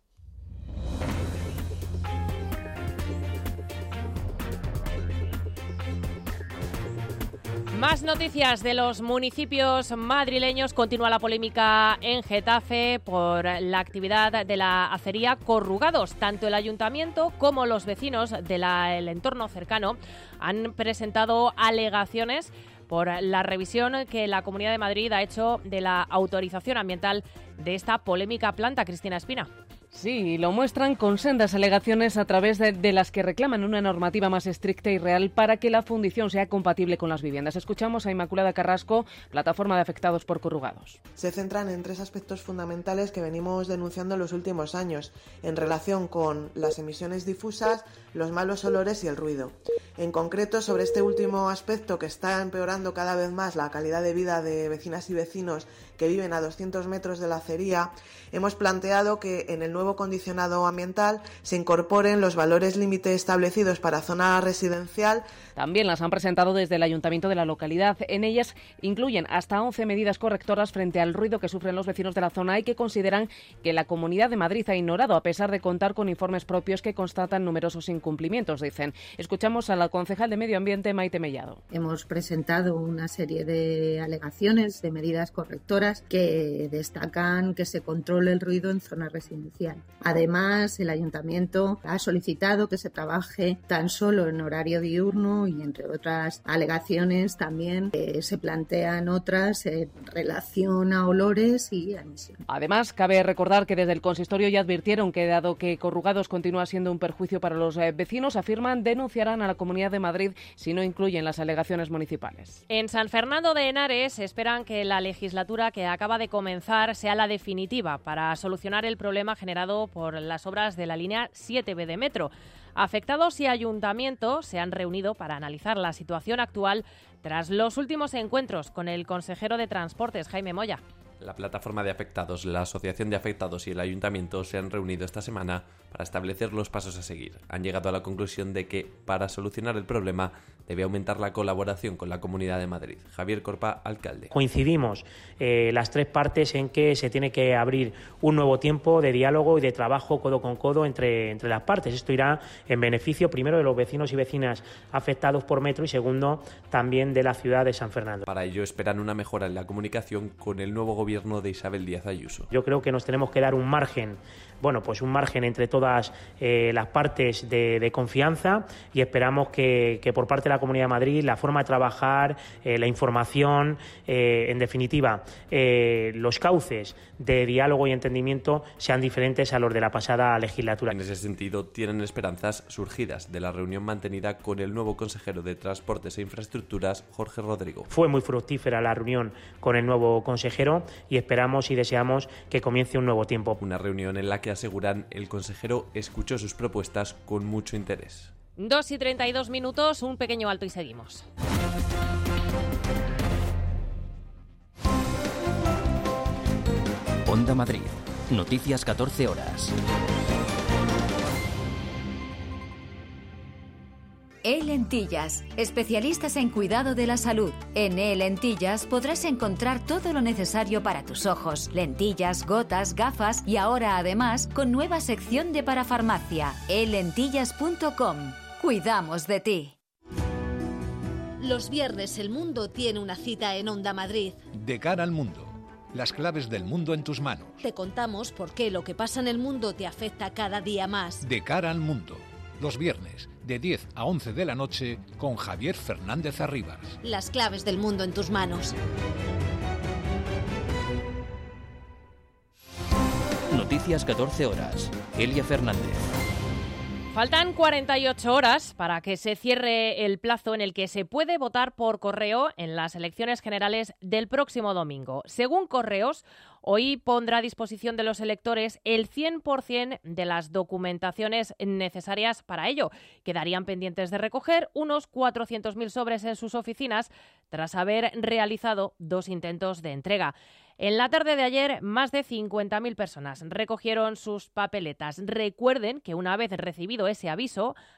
Más noticias de los municipios madrileños. Continúa la polémica en Getafe por la actividad de la acería Corrugados. Tanto el ayuntamiento como los vecinos del entorno cercano han presentado alegaciones por la revisión que la Comunidad de Madrid ha hecho de la autorización ambiental de esta polémica planta. Cristina Espina. Sí, lo muestran con sendas alegaciones a través de, de las que reclaman una normativa más estricta y real para que la fundición sea compatible con las viviendas. Escuchamos a Inmaculada Carrasco, plataforma de afectados por corrugados. Se centran en tres aspectos fundamentales que venimos denunciando en los últimos años, en relación con las emisiones difusas, los malos olores y el ruido. En concreto, sobre este último aspecto, que está empeorando cada vez más la calidad de vida de vecinas y vecinos que viven a doscientos metros de la acería, hemos planteado que en el nuevo condicionado ambiental se incorporen los valores límite establecidos para zona residencial. También las han presentado desde el ayuntamiento de la localidad. En ellas incluyen hasta once medidas correctoras frente al ruido que sufren los vecinos de la zona y que consideran que la Comunidad de Madrid ha ignorado, a pesar de contar con informes propios que constatan numerosos incumplimientos, dicen. Escuchamos a la concejal de Medio Ambiente, Maite Mellado. Hemos presentado una serie de alegaciones, de medidas correctoras que destacan que se controle el ruido en zona residencial. Además, el ayuntamiento ha solicitado que se trabaje tan solo en horario diurno y, entre otras alegaciones, también eh, se plantean otras en relación a olores y a emisiones. Además, cabe recordar que desde el consistorio ya advirtieron que, dado que Corrugados continúa siendo un perjuicio para los eh, vecinos, afirman denunciarán a la Comunidad de Madrid si no incluyen las alegaciones municipales. En San Fernando de Henares esperan que la legislatura que acaba de comenzar sea la definitiva para solucionar el problema generado por las obras de la línea siete be de metro. Afectados y ayuntamiento se han reunido para analizar la situación actual tras los últimos encuentros con el consejero de Transportes, Jaime Moya. La plataforma de afectados, la Asociación de Afectados y el Ayuntamiento se han reunido esta semana para establecer los pasos a seguir. Han llegado a la conclusión de que, para solucionar el problema, debe aumentar la colaboración con la Comunidad de Madrid. Javier Corpa, alcalde. Coincidimos eh, las tres partes en que se tiene que abrir un nuevo tiempo de diálogo y de trabajo codo con codo entre, entre las partes. Esto irá en beneficio, primero, de los vecinos y vecinas afectados por metro y, segundo, también de la ciudad de San Fernando. Para ello esperan una mejora en la comunicación con el nuevo gobierno gobierno de Isabel Díaz Ayuso. Yo creo que nos tenemos que dar un margen, bueno, pues un margen entre todas eh, las partes de, de confianza y esperamos que, que por parte de la Comunidad de Madrid la forma de trabajar, eh, la información, eh, en definitiva, eh, los cauces de diálogo y entendimiento sean diferentes a los de la pasada legislatura. En ese sentido, tienen esperanzas surgidas de la reunión mantenida con el nuevo consejero de Transportes e Infraestructuras, Jorge Rodrigo. Fue muy fructífera la reunión con el nuevo consejero y esperamos y deseamos que comience un nuevo tiempo. Una reunión en la que aseguran el consejero escuchó sus propuestas con mucho interés. dos y treinta y dos minutos, un pequeño alto y seguimos. Onda Madrid. Noticias catorce horas. E-Lentillas, especialistas en cuidado de la salud. En E-Lentillas podrás encontrar todo lo necesario para tus ojos, lentillas, gotas, gafas y ahora además con nueva sección de parafarmacia. e lentillas punto com. Cuidamos de ti. Los viernes el mundo tiene una cita en Onda Madrid. De cara al mundo. Las claves del mundo en tus manos. Te contamos por qué lo que pasa en el mundo te afecta cada día más. De cara al mundo. Los viernes, de diez a once de la noche, con Javier Fernández Arribas. Las claves del mundo en tus manos. Noticias catorce horas. Elia Fernández. Faltan cuarenta y ocho horas para que se cierre el plazo en el que se puede votar por correo en las elecciones generales del próximo domingo. Según Correos, hoy pondrá a disposición de los electores el cien por ciento de las documentaciones necesarias para ello. Quedarían pendientes de recoger unos cuatrocientos mil sobres en sus oficinas tras haber realizado dos intentos de entrega. En la tarde de ayer, más de cincuenta mil personas recogieron sus papeletas. Recuerden que una vez recibido ese aviso,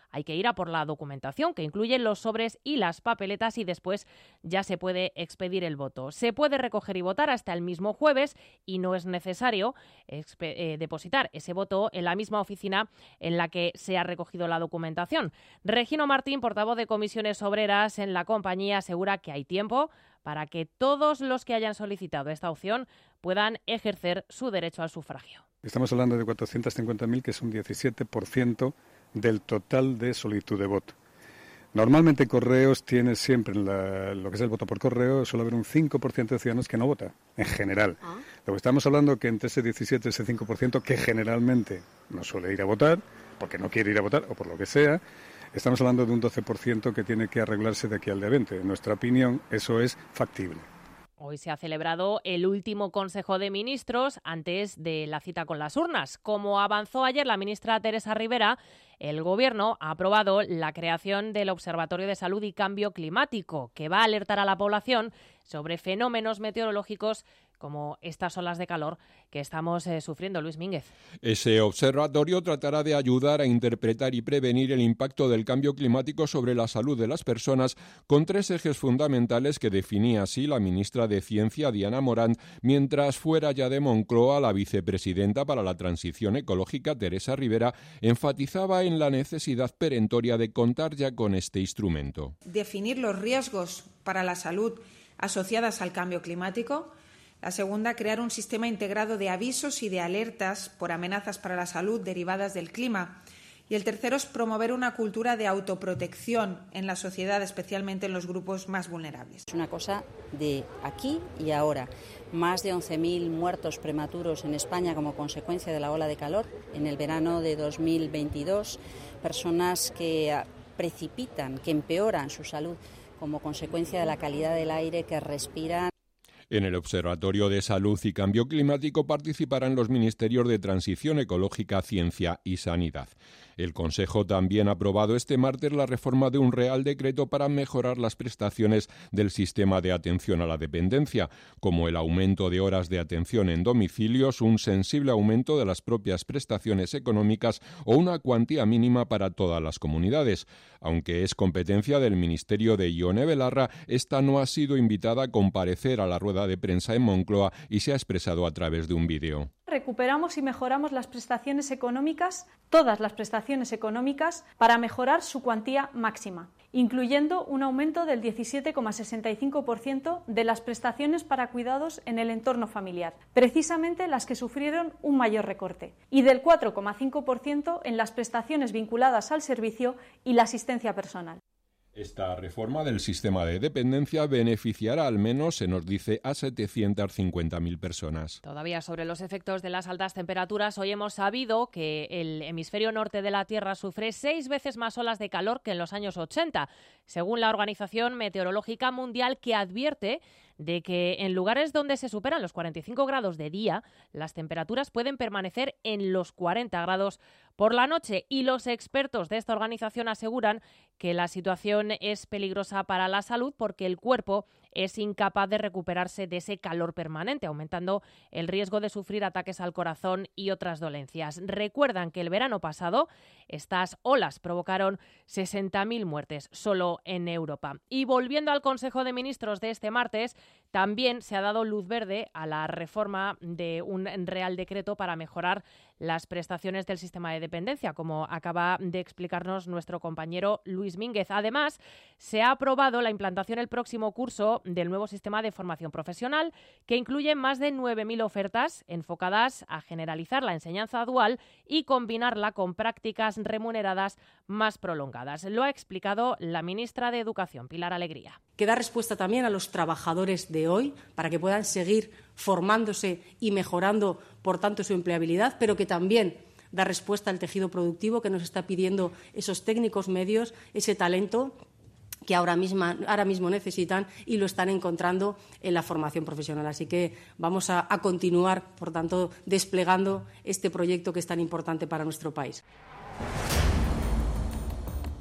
hay que ir a por la documentación que incluye los sobres y las papeletas y después ya se puede expedir el voto. Se puede recoger y votar hasta el mismo jueves y no es necesario expe- eh, depositar ese voto en la misma oficina en la que se ha recogido la documentación. Regino Martín, portavoz de Comisiones Obreras en la compañía, asegura que hay tiempo para que todos los que hayan solicitado esta opción puedan ejercer su derecho al sufragio. Estamos hablando de cuatrocientos cincuenta mil, que es un diecisiete por ciento del total de solicitud de voto. Normalmente Correos tiene siempre en la, lo que es el voto por correo, suele haber un cinco por ciento de ciudadanos que no vota, en general. Ah. Lo que estamos hablando es que entre ese diecisiete y ese cinco por ciento que generalmente no suele ir a votar, porque no quiere ir a votar o por lo que sea, estamos hablando de un doce por ciento que tiene que arreglarse de aquí al día veinte. En nuestra opinión, eso es factible. Hoy se ha celebrado el último Consejo de Ministros antes de la cita con las urnas. Como avanzó ayer la ministra Teresa Rivera, el Gobierno ha aprobado la creación del Observatorio de Salud y Cambio Climático, que va a alertar a la población sobre fenómenos meteorológicos como estas olas de calor que estamos eh, sufriendo. Luis Mínguez. Ese observatorio tratará de ayudar a interpretar y prevenir el impacto del cambio climático sobre la salud de las personas, con tres ejes fundamentales que definía así la ministra de Ciencia, Diana Morant, mientras fuera ya de Moncloa, la vicepresidenta para la Transición Ecológica, Teresa Rivera, enfatizaba en la necesidad perentoria de contar ya con este instrumento. Definir los riesgos para la salud asociadas al cambio climático. La segunda, crear un sistema integrado de avisos y de alertas por amenazas para la salud derivadas del clima. Y el tercero es promover una cultura de autoprotección en la sociedad, especialmente en los grupos más vulnerables. Es una cosa de aquí y ahora. Más de once mil muertos prematuros en España como consecuencia de la ola de calor en el verano de dos mil veintidós. Personas que precipitan, que empeoran su salud como consecuencia de la calidad del aire que respiran. En el Observatorio de Salud y Cambio Climático participarán los ministerios de Transición Ecológica, Ciencia y Sanidad. El Consejo también ha aprobado este martes la reforma de un Real Decreto para mejorar las prestaciones del sistema de atención a la dependencia, como el aumento de horas de atención en domicilios, un sensible aumento de las propias prestaciones económicas o una cuantía mínima para todas las comunidades. Aunque es competencia del Ministerio de Ione Belarra, esta no ha sido invitada a comparecer a la rueda de prensa en Moncloa y se ha expresado a través de un vídeo. Recuperamos y mejoramos las prestaciones económicas, todas las prestaciones económicas, para mejorar su cuantía máxima, incluyendo un aumento del diecisiete coma sesenta y cinco por ciento de las prestaciones para cuidados en el entorno familiar, precisamente las que sufrieron un mayor recorte, y del cuatro coma cinco por ciento en las prestaciones vinculadas al servicio y la asistencia personal. Esta reforma del sistema de dependencia beneficiará al menos, se nos dice, a setecientas cincuenta mil personas. Todavía sobre los efectos de las altas temperaturas, hoy hemos sabido que el hemisferio norte de la Tierra sufre seis veces más olas de calor que en los años ochenta, según la Organización Meteorológica Mundial, que advierte de que en lugares donde se superan los cuarenta y cinco grados de día, las temperaturas pueden permanecer en los cuarenta grados por la noche, y los expertos de esta organización aseguran que la situación es peligrosa para la salud porque el cuerpo es incapaz de recuperarse de ese calor permanente, aumentando el riesgo de sufrir ataques al corazón y otras dolencias. Recuerdan que el verano pasado estas olas provocaron sesenta mil muertes solo en Europa. Y volviendo al Consejo de Ministros de este martes, también se ha dado luz verde a la reforma de un Real Decreto para mejorar las prestaciones del sistema de dependencia, como acaba de explicarnos nuestro compañero Luis Mínguez. Además, se ha aprobado la implantación el próximo curso del nuevo sistema de formación profesional, que incluye más de nueve mil ofertas enfocadas a generalizar la enseñanza dual y combinarla con prácticas remuneradas más prolongadas. Lo ha explicado la ministra de Educación, Pilar Alegría. Que da respuesta también a los trabajadores de hoy para que puedan seguir formándose y mejorando, por tanto, su empleabilidad, pero que también da respuesta al tejido productivo que nos está pidiendo esos técnicos medios, ese talento que ahora mismo, ahora mismo necesitan y lo están encontrando en la formación profesional. Así que vamos a, a continuar, por tanto, desplegando este proyecto que es tan importante para nuestro país.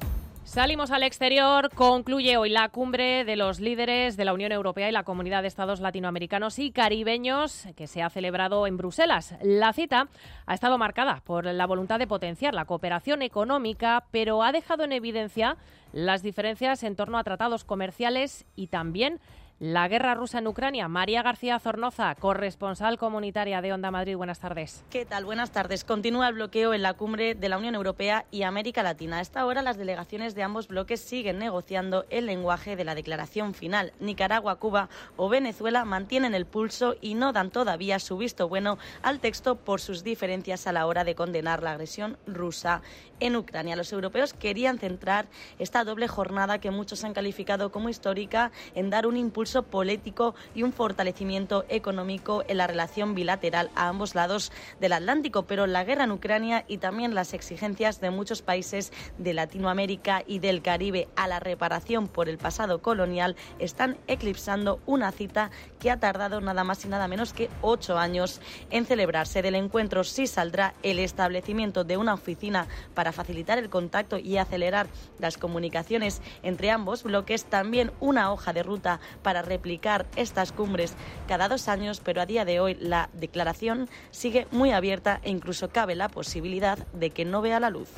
Salimos al exterior. Concluye hoy la cumbre de los líderes de la Unión Europea y la Comunidad de Estados Latinoamericanos y Caribeños que se ha celebrado en Bruselas. La cita ha estado marcada por la voluntad de potenciar la cooperación económica, pero ha dejado en evidencia las diferencias en torno a tratados comerciales y también la guerra rusa en Ucrania. María García Zornoza, corresponsal comunitaria de Onda Madrid. Buenas tardes. ¿Qué tal? Buenas tardes. Continúa el bloqueo en la cumbre de la Unión Europea y América Latina. A esta hora las delegaciones de ambos bloques siguen negociando el lenguaje de la declaración final. Nicaragua, Cuba o Venezuela mantienen el pulso y no dan todavía su visto bueno al texto por sus diferencias a la hora de condenar la agresión rusa en Ucrania. Los europeos querían centrar esta doble jornada que muchos han calificado como histórica en dar un impulso político y un fortalecimiento económico en la relación bilateral a ambos lados del Atlántico, pero la guerra en Ucrania y también las exigencias de muchos países de Latinoamérica y del Caribe a la reparación por el pasado colonial están eclipsando una cita que ha tardado nada más y nada menos que ocho años en celebrarse. Del encuentro sí saldrá el establecimiento de una oficina para facilitar el contacto y acelerar las comunicaciones entre ambos bloques, también una hoja de ruta para replicar estas cumbres cada dos años, pero a día de hoy la declaración sigue muy abierta e incluso cabe la posibilidad de que no vea la luz.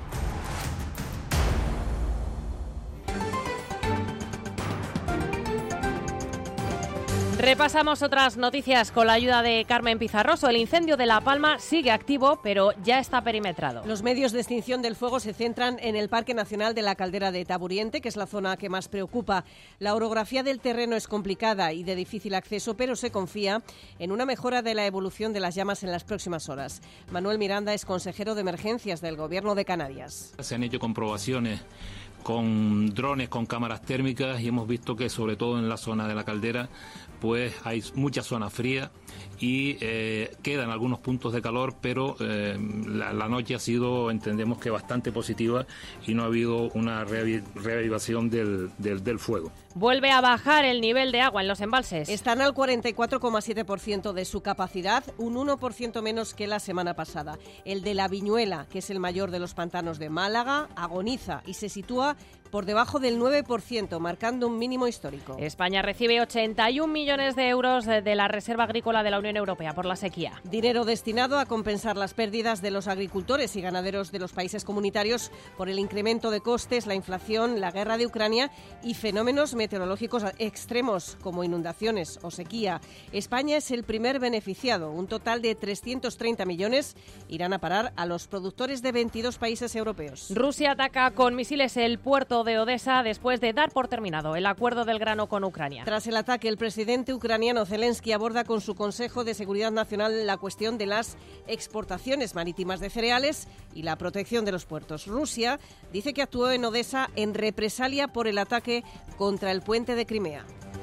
Repasamos otras noticias con la ayuda de Carmen Pizarroso. El incendio de La Palma sigue activo, pero ya está perimetrado. Los medios de extinción del fuego se centran en el Parque Nacional de la Caldera de Taburiente, que es la zona que más preocupa. La orografía del terreno es complicada y de difícil acceso, pero se confía en una mejora de la evolución de las llamas en las próximas horas. Manuel Miranda es consejero de emergencias del Gobierno de Canarias. Se han hecho comprobaciones con drones, con cámaras térmicas, y hemos visto que sobre todo en la zona de la caldera pues hay mucha zona fría y eh, quedan algunos puntos de calor, pero eh, la, la noche ha sido, entendemos que bastante positiva y no ha habido una reavi- reavivación del, del, del fuego. Vuelve a bajar el nivel de agua en los embalses. Están al cuarenta y cuatro coma siete por ciento de su capacidad, un uno por ciento menos que la semana pasada. El de la Viñuela, que es el mayor de los pantanos de Málaga, agoniza y se sitúa por debajo del nueve por ciento, marcando un mínimo histórico. España recibe ochenta y un millones de euros de la Reserva Agrícola de la Unión Europea por la sequía. Dinero destinado a compensar las pérdidas de los agricultores y ganaderos de los países comunitarios por el incremento de costes, la inflación, la guerra de Ucrania y fenómenos meteorológicos extremos como inundaciones o sequía. España es el primer beneficiado. Un total de trescientos treinta millones irán a parar a los productores de veintidós países europeos. Rusia ataca con misiles el puerto de Odesa después de dar por terminado el acuerdo del grano con Ucrania. Tras el ataque, el presidente ucraniano Zelensky aborda con su Consejo de Seguridad Nacional la cuestión de las exportaciones marítimas de cereales y la protección de los puertos. Rusia dice que actuó en Odesa en represalia por el ataque contra el puente de Crimea.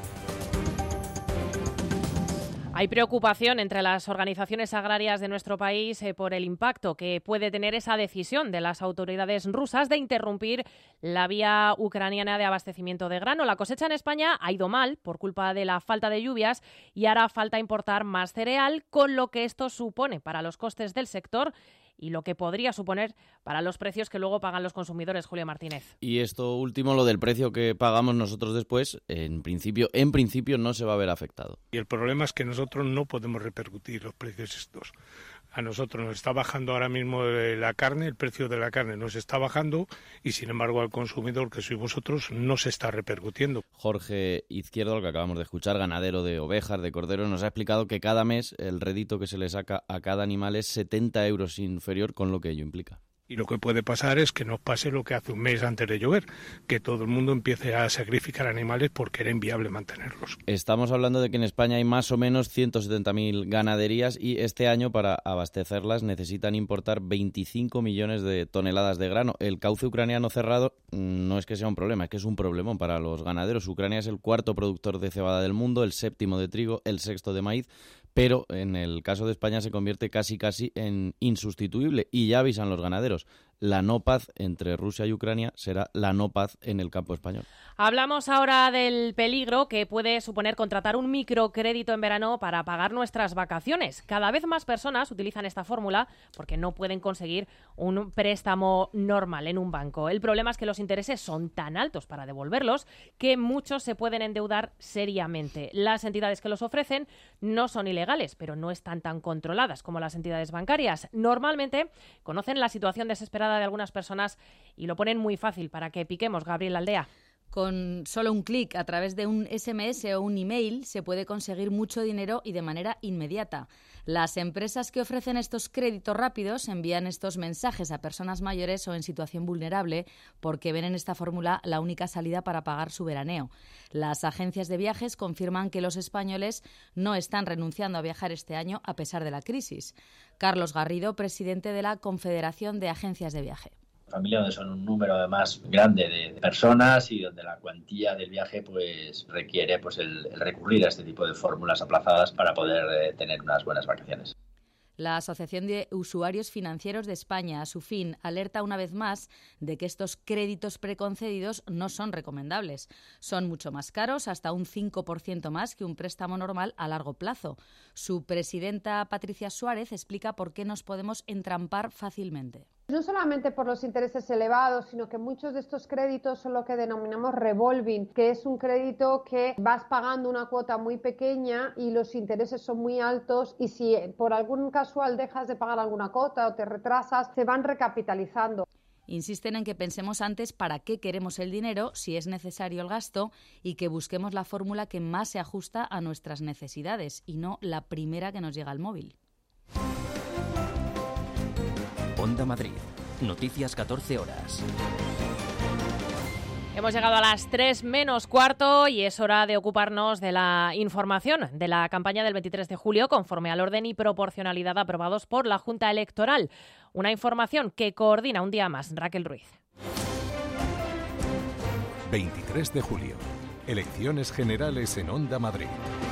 Hay preocupación entre las organizaciones agrarias de nuestro país eh, por el impacto que puede tener esa decisión de las autoridades rusas de interrumpir la vía ucraniana de abastecimiento de grano. La cosecha en España ha ido mal por culpa de la falta de lluvias y hará falta importar más cereal, con lo que esto supone para los costes del sector y lo que podría suponer para los precios que luego pagan los consumidores. Julio Martínez. Y esto último, lo del precio que pagamos nosotros después, en principio, en principio no se va a ver afectado. Y el problema es que nosotros no podemos repercutir los precios estos. A nosotros nos está bajando ahora mismo la carne, el precio de la carne nos está bajando y sin embargo al consumidor, que sois vosotros, no se está repercutiendo. Jorge Izquierdo, el que acabamos de escuchar, ganadero de ovejas, de corderos, nos ha explicado que cada mes el rédito que se le saca a cada animal es setenta euros inferior, con lo que ello implica. Y lo que puede pasar es que nos pase lo que hace un mes antes de llover, que todo el mundo empiece a sacrificar animales porque era inviable mantenerlos. Estamos hablando de que en España hay más o menos ciento setenta mil ganaderías y este año para abastecerlas necesitan importar veinticinco millones de toneladas de grano. El cauce ucraniano cerrado no es que sea un problema, es que es un problemón para los ganaderos. Ucrania es el cuarto productor de cebada del mundo, el séptimo de trigo, el sexto de maíz, pero en el caso de España se convierte casi casi en insustituible y ya avisan los ganaderos. la no paz entre Rusia y Ucrania será la no paz en el campo español. Hablamos ahora del peligro que puede suponer contratar un microcrédito en verano para pagar nuestras vacaciones. Cada vez más personas utilizan esta fórmula porque no pueden conseguir un préstamo normal en un banco. El problema es que los intereses son tan altos para devolverlos que muchos se pueden endeudar seriamente. Las entidades que los ofrecen no son ilegales, pero no están tan controladas como las entidades bancarias. Normalmente conocen la situación desesperada de algunas personas y lo ponen muy fácil para que piquemos. Gabriel Aldea. Con solo un clic a través de un ese eme ese o un email se puede conseguir mucho dinero y de manera inmediata. Las empresas que ofrecen estos créditos rápidos envían estos mensajes a personas mayores o en situación vulnerable porque ven en esta fórmula la única salida para pagar su veraneo. Las agencias de viajes confirman que los españoles no están renunciando a viajar este año a pesar de la crisis. Carlos Garrido, presidente de la Confederación de Agencias de Viaje. Familia donde son un número además grande de personas y donde la cuantía del viaje pues requiere pues el, el recurrir a este tipo de fórmulas aplazadas para poder eh, tener unas buenas vacaciones. La Asociación de Usuarios Financieros de España, ASUFIN, alerta una vez más de que estos créditos preconcedidos no son recomendables. Son mucho más caros, hasta un cinco por ciento más que un préstamo normal a largo plazo. Su presidenta, Patricia Suárez, explica por qué nos podemos entrampar fácilmente. No solamente por los intereses elevados, sino que muchos de estos créditos son lo que denominamos revolving, que es un crédito que vas pagando una cuota muy pequeña y los intereses son muy altos y si por algún casual dejas de pagar alguna cuota o te retrasas, se van recapitalizando. Insisten en que pensemos antes para qué queremos el dinero, si es necesario el gasto y que busquemos la fórmula que más se ajusta a nuestras necesidades y no la primera que nos llega al móvil. Onda Madrid. Noticias catorce horas. Hemos llegado a las tres menos cuarto y es hora de ocuparnos de la información de la campaña del veintitrés de julio conforme al orden y proporcionalidad aprobados por la Junta Electoral. Una información que coordina un día más Raquel Ruiz. veintitrés de julio. Elecciones generales en Onda Madrid.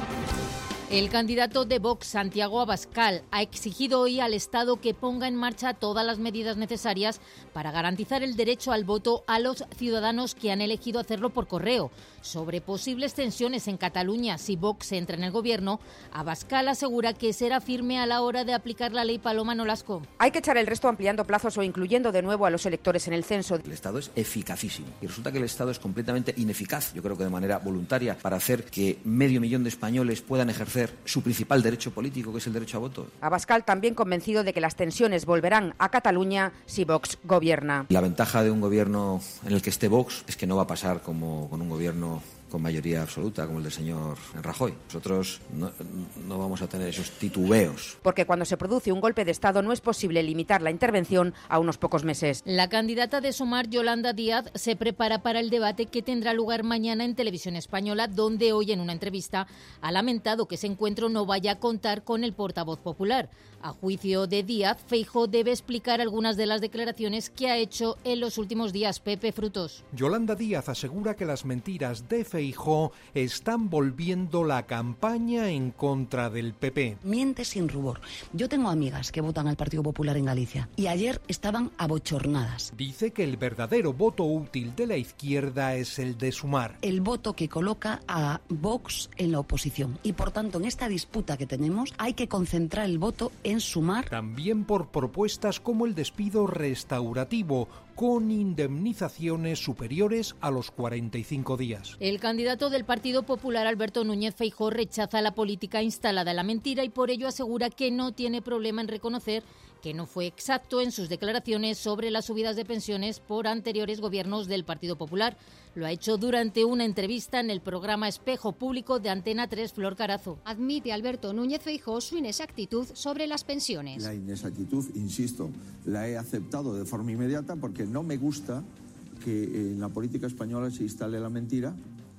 El candidato de Vox, Santiago Abascal, ha exigido hoy al Estado que ponga en marcha todas las medidas necesarias para garantizar el derecho al voto a los ciudadanos que han elegido hacerlo por correo. Sobre posibles tensiones en Cataluña si Vox entra en el gobierno, Abascal asegura que será firme a la hora de aplicar la ley Paloma Nolasco. Hay que echar el resto ampliando plazos o incluyendo de nuevo a los electores en el censo. El Estado es eficacísimo y resulta que el Estado es completamente ineficaz, yo creo que de manera voluntaria, para hacer que medio millón de españoles puedan ejercer su principal derecho político, que es el derecho a voto. Abascal también convencido de que las tensiones volverán a Cataluña si Vox gobierna. La ventaja de un gobierno en el que esté Vox es que no va a pasar como con un gobierno con mayoría absoluta, como el del señor Rajoy. Nosotros no, no vamos a tener esos titubeos. Porque cuando se produce un golpe de Estado no es posible limitar la intervención a unos pocos meses. La candidata de Sumar, Yolanda Díaz, se prepara para el debate que tendrá lugar mañana en Televisión Española, donde hoy en una entrevista ha lamentado que ese encuentro no vaya a contar con el portavoz popular. A juicio de Díaz, Feijóo debe explicar algunas de las declaraciones que ha hecho en los últimos días. Pepe Frutos. Yolanda Díaz asegura que las mentiras de Feijóo están volviendo la campaña en contra del P P. Miente sin rubor. Yo tengo amigas que votan al Partido Popular en Galicia y ayer estaban abochornadas. Dice que el verdadero voto útil de la izquierda es el de Sumar. El voto que coloca a Vox en la oposición y por tanto en esta disputa que tenemos hay que concentrar el voto en Sumar. También por propuestas como el despido restaurativo, con indemnizaciones superiores a los cuarenta y cinco días. El candidato del Partido Popular, Alberto Núñez Feijóo, rechaza la política instalada en la mentira y por ello asegura que no tiene problema en reconocer que no fue exacto en sus declaraciones sobre las subidas de pensiones por anteriores gobiernos del Partido Popular. Lo ha hecho durante una entrevista en el programa Espejo Público de Antena tres, Flor Carazo. Admite Alberto Núñez Feijóo su inexactitud sobre las pensiones. La inexactitud, insisto, la he aceptado de forma inmediata porque no me gusta que en la política española se instale la mentira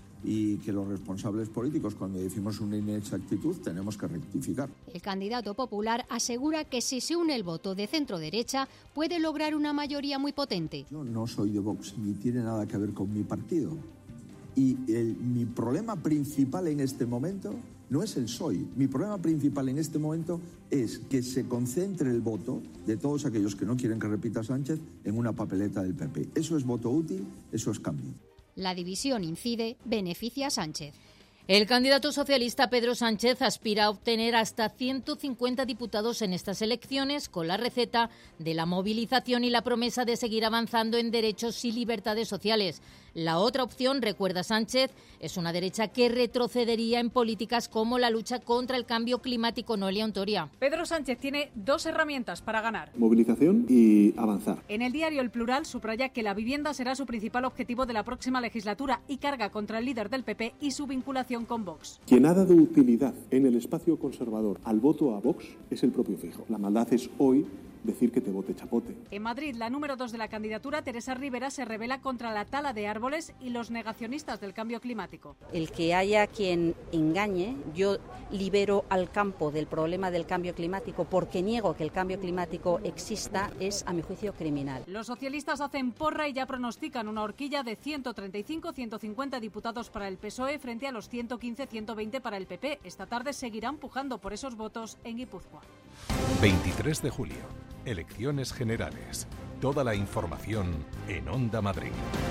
y que los responsables políticos, cuando decimos una inexactitud, tenemos que rectificar. El candidato popular asegura que si se une el voto de centro-derecha, puede lograr una mayoría muy potente. Yo no soy de Vox, ni tiene nada que ver con mi partido. Y el, mi problema principal en este momento no es el P S O E. Mi problema principal en este momento es que se concentre el voto de todos aquellos que no quieren que repita Sánchez en una papeleta del P P. Eso es voto útil, eso es cambio. La división incide, beneficia a Sánchez. El candidato socialista Pedro Sánchez aspira a obtener hasta ciento cincuenta diputados en estas elecciones con la receta de la movilización y la promesa de seguir avanzando en derechos y libertades sociales. La otra opción, recuerda Sánchez, es una derecha que retrocedería en políticas como la lucha contra el cambio climático. Noelia Ontoria. Pedro Sánchez tiene dos herramientas para ganar. Movilización y avanzar. En el diario El Plural subraya que la vivienda será su principal objetivo de la próxima legislatura y carga contra el líder del P P y su vinculación con Vox. Quien ha dado utilidad en el espacio conservador al voto a Vox es el propio Feijóo. La maldad es hoy decir que te vote chapote. En Madrid, la número dos de la candidatura, Teresa Rivera, se revela contra la tala de árboles y los negacionistas del cambio climático. El que haya quien engañe, yo libero al campo del problema del cambio climático porque niego que el cambio climático exista, es, a mi juicio, criminal. Los socialistas hacen porra y ya pronostican una horquilla de ciento treinta y cinco a ciento cincuenta diputados para el P S O E frente a los ciento quince a ciento veinte para el P P. Esta tarde seguirán pujando por esos votos en Guipúzcoa. veintitrés de julio. Elecciones generales. Toda la información en Onda Madrid.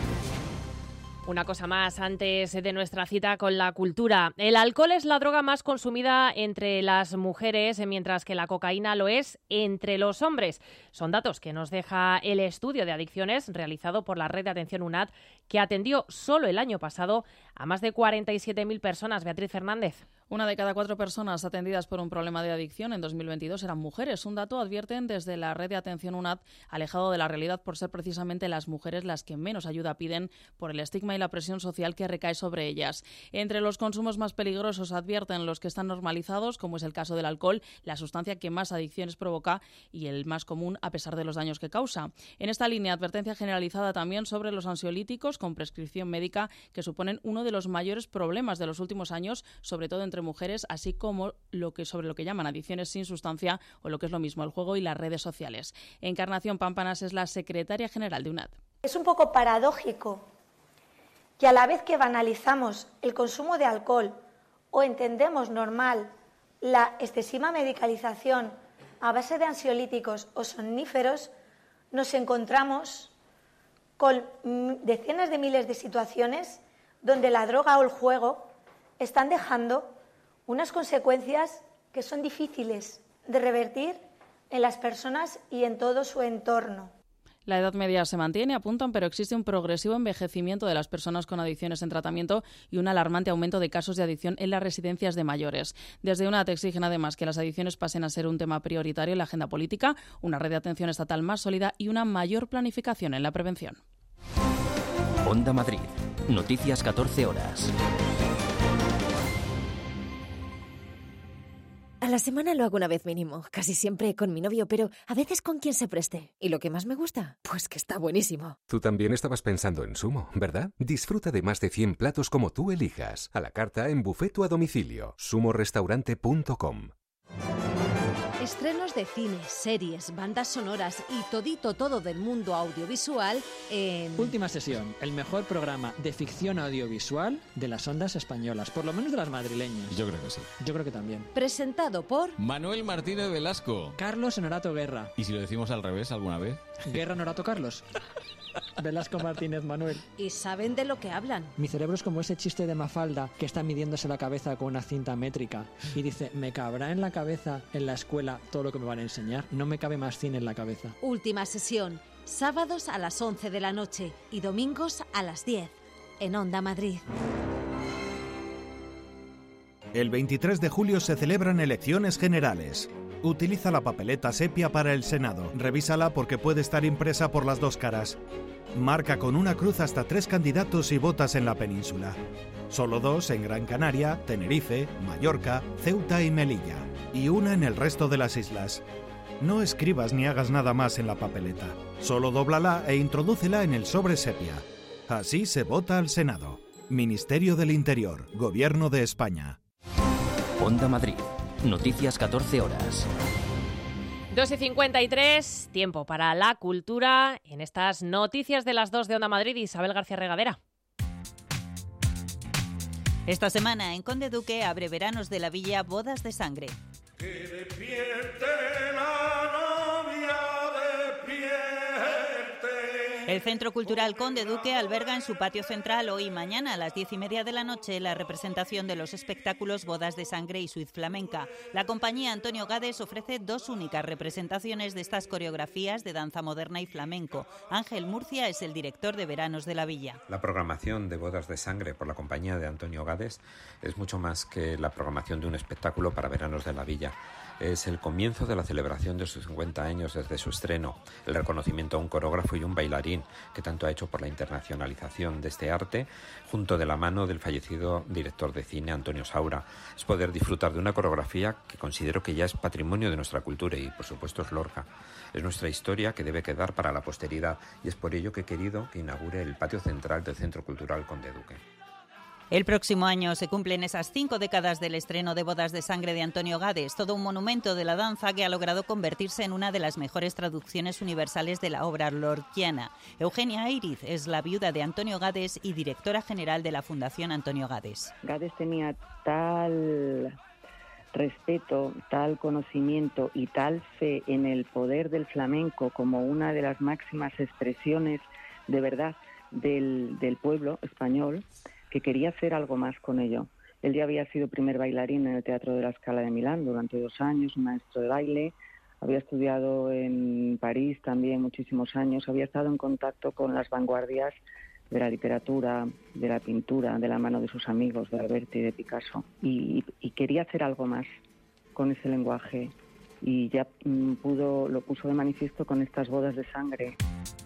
Una cosa más antes de nuestra cita con la cultura. El alcohol es la droga más consumida entre las mujeres, mientras que la cocaína lo es entre los hombres. Son datos que nos deja el estudio de adicciones realizado por la red de atención UNAD, que atendió solo el año pasado a más de cuarenta y siete mil personas. Beatriz Fernández. Una de cada cuatro personas atendidas por un problema de adicción en dos mil veintidós eran mujeres. Un dato, advierten desde la red de atención UNAD, alejado de la realidad por ser precisamente las mujeres las que menos ayuda piden por el estigma y la presión social que recae sobre ellas. Entre los consumos más peligrosos advierten los que están normalizados, como es el caso del alcohol, la sustancia que más adicciones provoca y el más común a pesar de los daños que causa. En esta línea, advertencia generalizada también sobre los ansiolíticos con prescripción médica, que suponen uno de los mayores problemas de los últimos años, sobre todo entre mujeres, así como lo que sobre lo que llaman adicciones sin sustancia o lo que es lo mismo, el juego y las redes sociales. Encarnación Pámpanas es la secretaria general de UNAD. Es un poco paradójico que a la vez que banalizamos el consumo de alcohol o entendemos normal la excesiva medicalización a base de ansiolíticos o somníferos, nos encontramos con decenas de miles de situaciones donde la droga o el juego están dejando unas consecuencias que son difíciles de revertir en las personas y en todo su entorno. La edad media se mantiene, apuntan, pero existe un progresivo envejecimiento de las personas con adicciones en tratamiento y un alarmante aumento de casos de adicción en las residencias de mayores. Desde UNAD exigen además que las adicciones pasen a ser un tema prioritario en la agenda política, una red de atención estatal más sólida y una mayor planificación en la prevención. Onda Madrid. Noticias catorce horas. A la semana lo hago una vez mínimo, casi siempre con mi novio, pero a veces con quien se preste. ¿Y lo que más me gusta? Pues que está buenísimo. Tú también estabas pensando en Sumo, ¿verdad? Disfruta de más de cien platos como tú elijas. A la carta, en buffet o a domicilio. sumo restaurante punto com. Estrenos de cine, series, bandas sonoras y todito todo del mundo audiovisual en... Última Sesión, el mejor programa de ficción audiovisual de las ondas españolas, por lo menos de las madrileñas. Yo creo que sí. Yo creo que también. Presentado por... Manuel Martínez Velasco. Carlos Honorato Guerra. ¿Y si lo decimos al revés alguna vez? Guerra Honorato Carlos. Velasco Martínez Manuel. Y saben de lo que hablan. Mi cerebro es como ese chiste de Mafalda que está midiéndose la cabeza con una cinta métrica y dice, ¿me cabrá en la cabeza en la escuela todo lo que me van a enseñar? No me cabe más cine en la cabeza. Última Sesión, sábados a las once de la noche y domingos a las diez en Onda Madrid. El veintitrés de julio se celebran elecciones generales. Utiliza la papeleta sepia para el Senado. Revísala porque puede estar impresa por las dos caras. Marca con una cruz hasta tres candidatos y votas en la península. Solo dos en Gran Canaria, Tenerife, Mallorca, Ceuta y Melilla. Y una en el resto de las islas. No escribas ni hagas nada más en la papeleta. Solo dóblala e introdúcela en el sobre sepia. Así se vota al Senado. Ministerio del Interior, Gobierno de España. Onda Madrid. Noticias catorce horas. dos y cincuenta y tres, tiempo para la cultura en estas noticias de las dos de Onda Madrid. Isabel García Regadera. Esta semana en Conde Duque abre Veranos de la Villa Bodas de Sangre. Que despierte la novia, despierte. El Centro Cultural Conde Duque alberga en su patio central hoy y mañana a las diez y media de la noche la representación de los espectáculos Bodas de Sangre y Suite Flamenca. La compañía Antonio Gades ofrece dos únicas representaciones de estas coreografías de danza moderna y flamenco. Ángel Murcia es el director de Veranos de la Villa. La programación de Bodas de Sangre por la compañía de Antonio Gades es mucho más que la programación de un espectáculo para Veranos de la Villa. Es el comienzo de la celebración de sus cincuenta años desde su estreno, el reconocimiento a un coreógrafo y un bailarín que tanto ha hecho por la internacionalización de este arte, junto de la mano del fallecido director de cine Antonio Saura. Es poder disfrutar de una coreografía que considero que ya es patrimonio de nuestra cultura y, por supuesto, es Lorca. Es nuestra historia que debe quedar para la posteridad y es por ello que he querido que inaugure el patio central del Centro Cultural Conde Duque. El próximo año se cumplen esas cinco décadas del estreno de Bodas de Sangre de Antonio Gades, todo un monumento de la danza que ha logrado convertirse en una de las mejores traducciones universales de la obra lorquiana. Eugenia Eiriz es la viuda de Antonio Gades y directora general de la Fundación Antonio Gades. Gades tenía tal respeto, tal conocimiento y tal fe en el poder del flamenco como una de las máximas expresiones de verdad del, del pueblo español, que quería hacer algo más con ello. Él ya había sido primer bailarín en el Teatro de la Scala de Milán durante dos años, un maestro de baile, había estudiado en París también muchísimos años, había estado en contacto con las vanguardias de la literatura, de la pintura, de la mano de sus amigos, de Alberti y de Picasso, y, y quería hacer algo más con ese lenguaje, y ya mm, pudo, lo puso de manifiesto con estas Bodas de Sangre.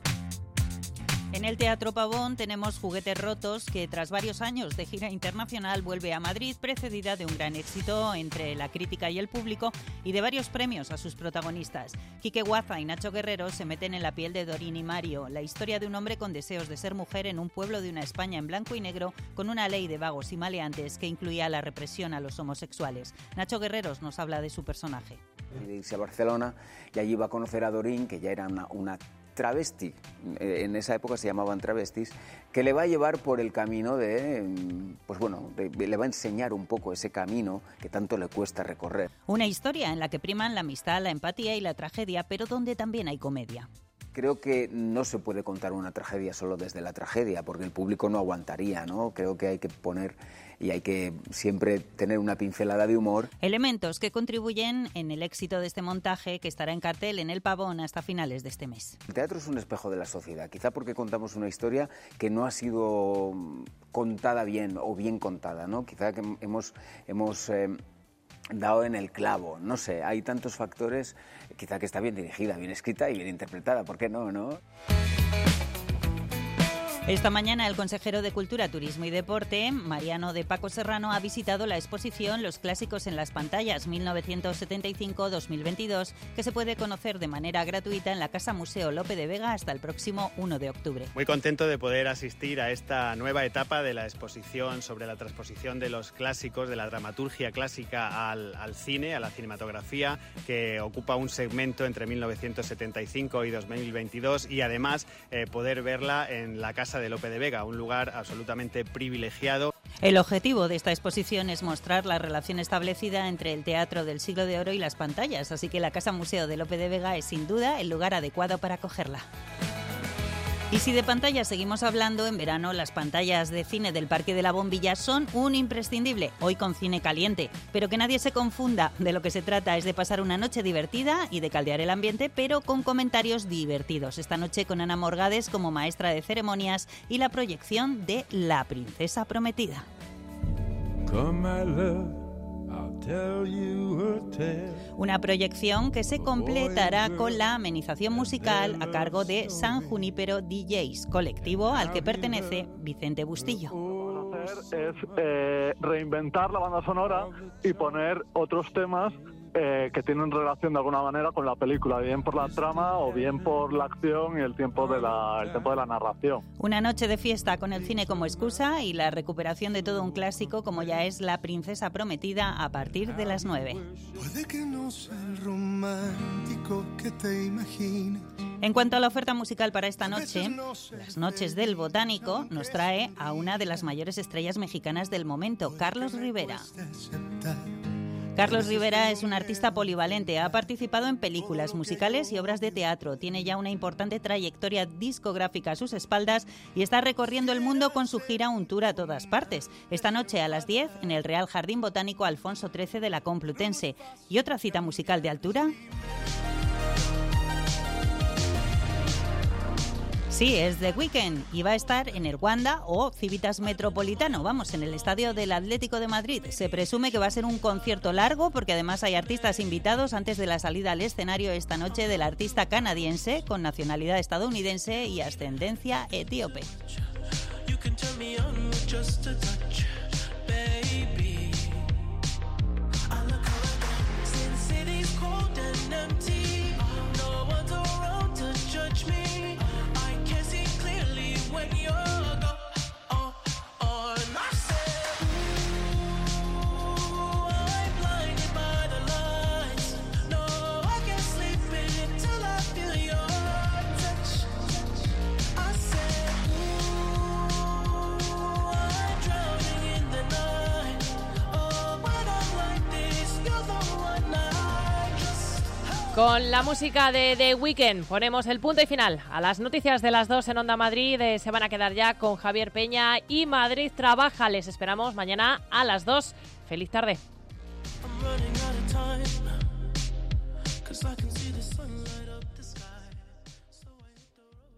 En el Teatro Pavón tenemos Juguetes Rotos, que tras varios años de gira internacional vuelve a Madrid, precedida de un gran éxito entre la crítica y el público y de varios premios a sus protagonistas. Quique Guaza y Nacho Guerrero se meten en la piel de Dorín y Mario, la historia de un hombre con deseos de ser mujer en un pueblo de una España en blanco y negro con una ley de vagos y maleantes que incluía la represión a los homosexuales. Nacho Guerreros nos habla de su personaje. Irse a Barcelona y allí va a conocer a Dorín, que ya era una, una travesti, en esa época se llamaban travestis, que le va a llevar por el camino de, pues bueno, de, le va a enseñar un poco ese camino que tanto le cuesta recorrer. Una historia en la que priman la amistad, la empatía y la tragedia, pero donde también hay comedia. Creo que no se puede contar una tragedia solo desde la tragedia, porque el público no aguantaría, ¿no? Creo que hay que poner y hay que siempre tener una pincelada de humor. Elementos que contribuyen en el éxito de este montaje, que estará en cartel en el Pavón hasta finales de este mes. El teatro es un espejo de la sociedad, quizá porque contamos una historia que no ha sido contada bien o bien contada, ¿no? Quizá que hemos... hemos eh, dado en el clavo, no sé, hay tantos factores, quizá que está bien dirigida, bien escrita y bien interpretada, ¿por qué no, no? Esta mañana el consejero de Cultura, Turismo y Deporte, Mariano de Paco Serrano, ha visitado la exposición Los clásicos en las pantallas mil novecientos setenta y cinco a dos mil veintidós, que se puede conocer de manera gratuita en la Casa Museo Lope de Vega hasta el próximo uno de octubre. Muy contento de poder asistir a esta nueva etapa de la exposición sobre la transposición de los clásicos, de la dramaturgia clásica al, al cine, a la cinematografía, que ocupa un segmento entre mil novecientos setenta y cinco y dos mil veintidós, y además eh, poder verla en la Casa de Lope de Vega, un lugar absolutamente privilegiado. El objetivo de esta exposición es mostrar la relación establecida entre el teatro del siglo de oro y las pantallas, así que la Casa Museo de Lope de Vega es sin duda el lugar adecuado para acogerla. Y si de pantallas seguimos hablando, en verano las pantallas de cine del Parque de la Bombilla son un imprescindible, hoy con cine caliente. Pero que nadie se confunda, de lo que se trata es de pasar una noche divertida y de caldear el ambiente, pero con comentarios divertidos. Esta noche con Ana Morgades como maestra de ceremonias y la proyección de La Princesa Prometida. Una proyección que se completará con la amenización musical a cargo de San Junípero D Js, colectivo al que pertenece Vicente Bustillo. Lo que vamos a hacer es eh, reinventar la banda sonora y poner otros temas Eh, que tienen relación de alguna manera con la película, bien por la trama o bien por la acción y el tiempo de la, el tiempo de la narración. Una noche de fiesta con el cine como excusa y la recuperación de todo un clásico como ya es La Princesa Prometida a partir de las nueve. Puede que no sea el romántico que te imagines, En cuanto a la oferta musical para esta noche, Las Noches del Botánico nos trae a una de las mayores estrellas mexicanas del momento, Carlos Rivera. Carlos Rivera es un artista polivalente, ha participado en películas, musicales y obras de teatro, tiene ya una importante trayectoria discográfica a sus espaldas y está recorriendo el mundo con su gira Un Tour a todas partes. Esta noche a las diez en el Real Jardín Botánico Alfonso trece de la Complutense. ¿Y otra cita musical de altura? Sí, es The Weeknd y va a estar en el Wanda o Civitas Metropolitano, vamos, en el estadio del Atlético de Madrid. Se presume que va a ser un concierto largo porque además hay artistas invitados antes de la salida al escenario esta noche del artista canadiense con nacionalidad estadounidense y ascendencia etíope. Con la música de The Weeknd ponemos el punto y final a las noticias de las dos en Onda Madrid. Eh, se van a quedar ya con Javier Peña y Madrid Trabaja. Les esperamos mañana a las dos. Feliz tarde.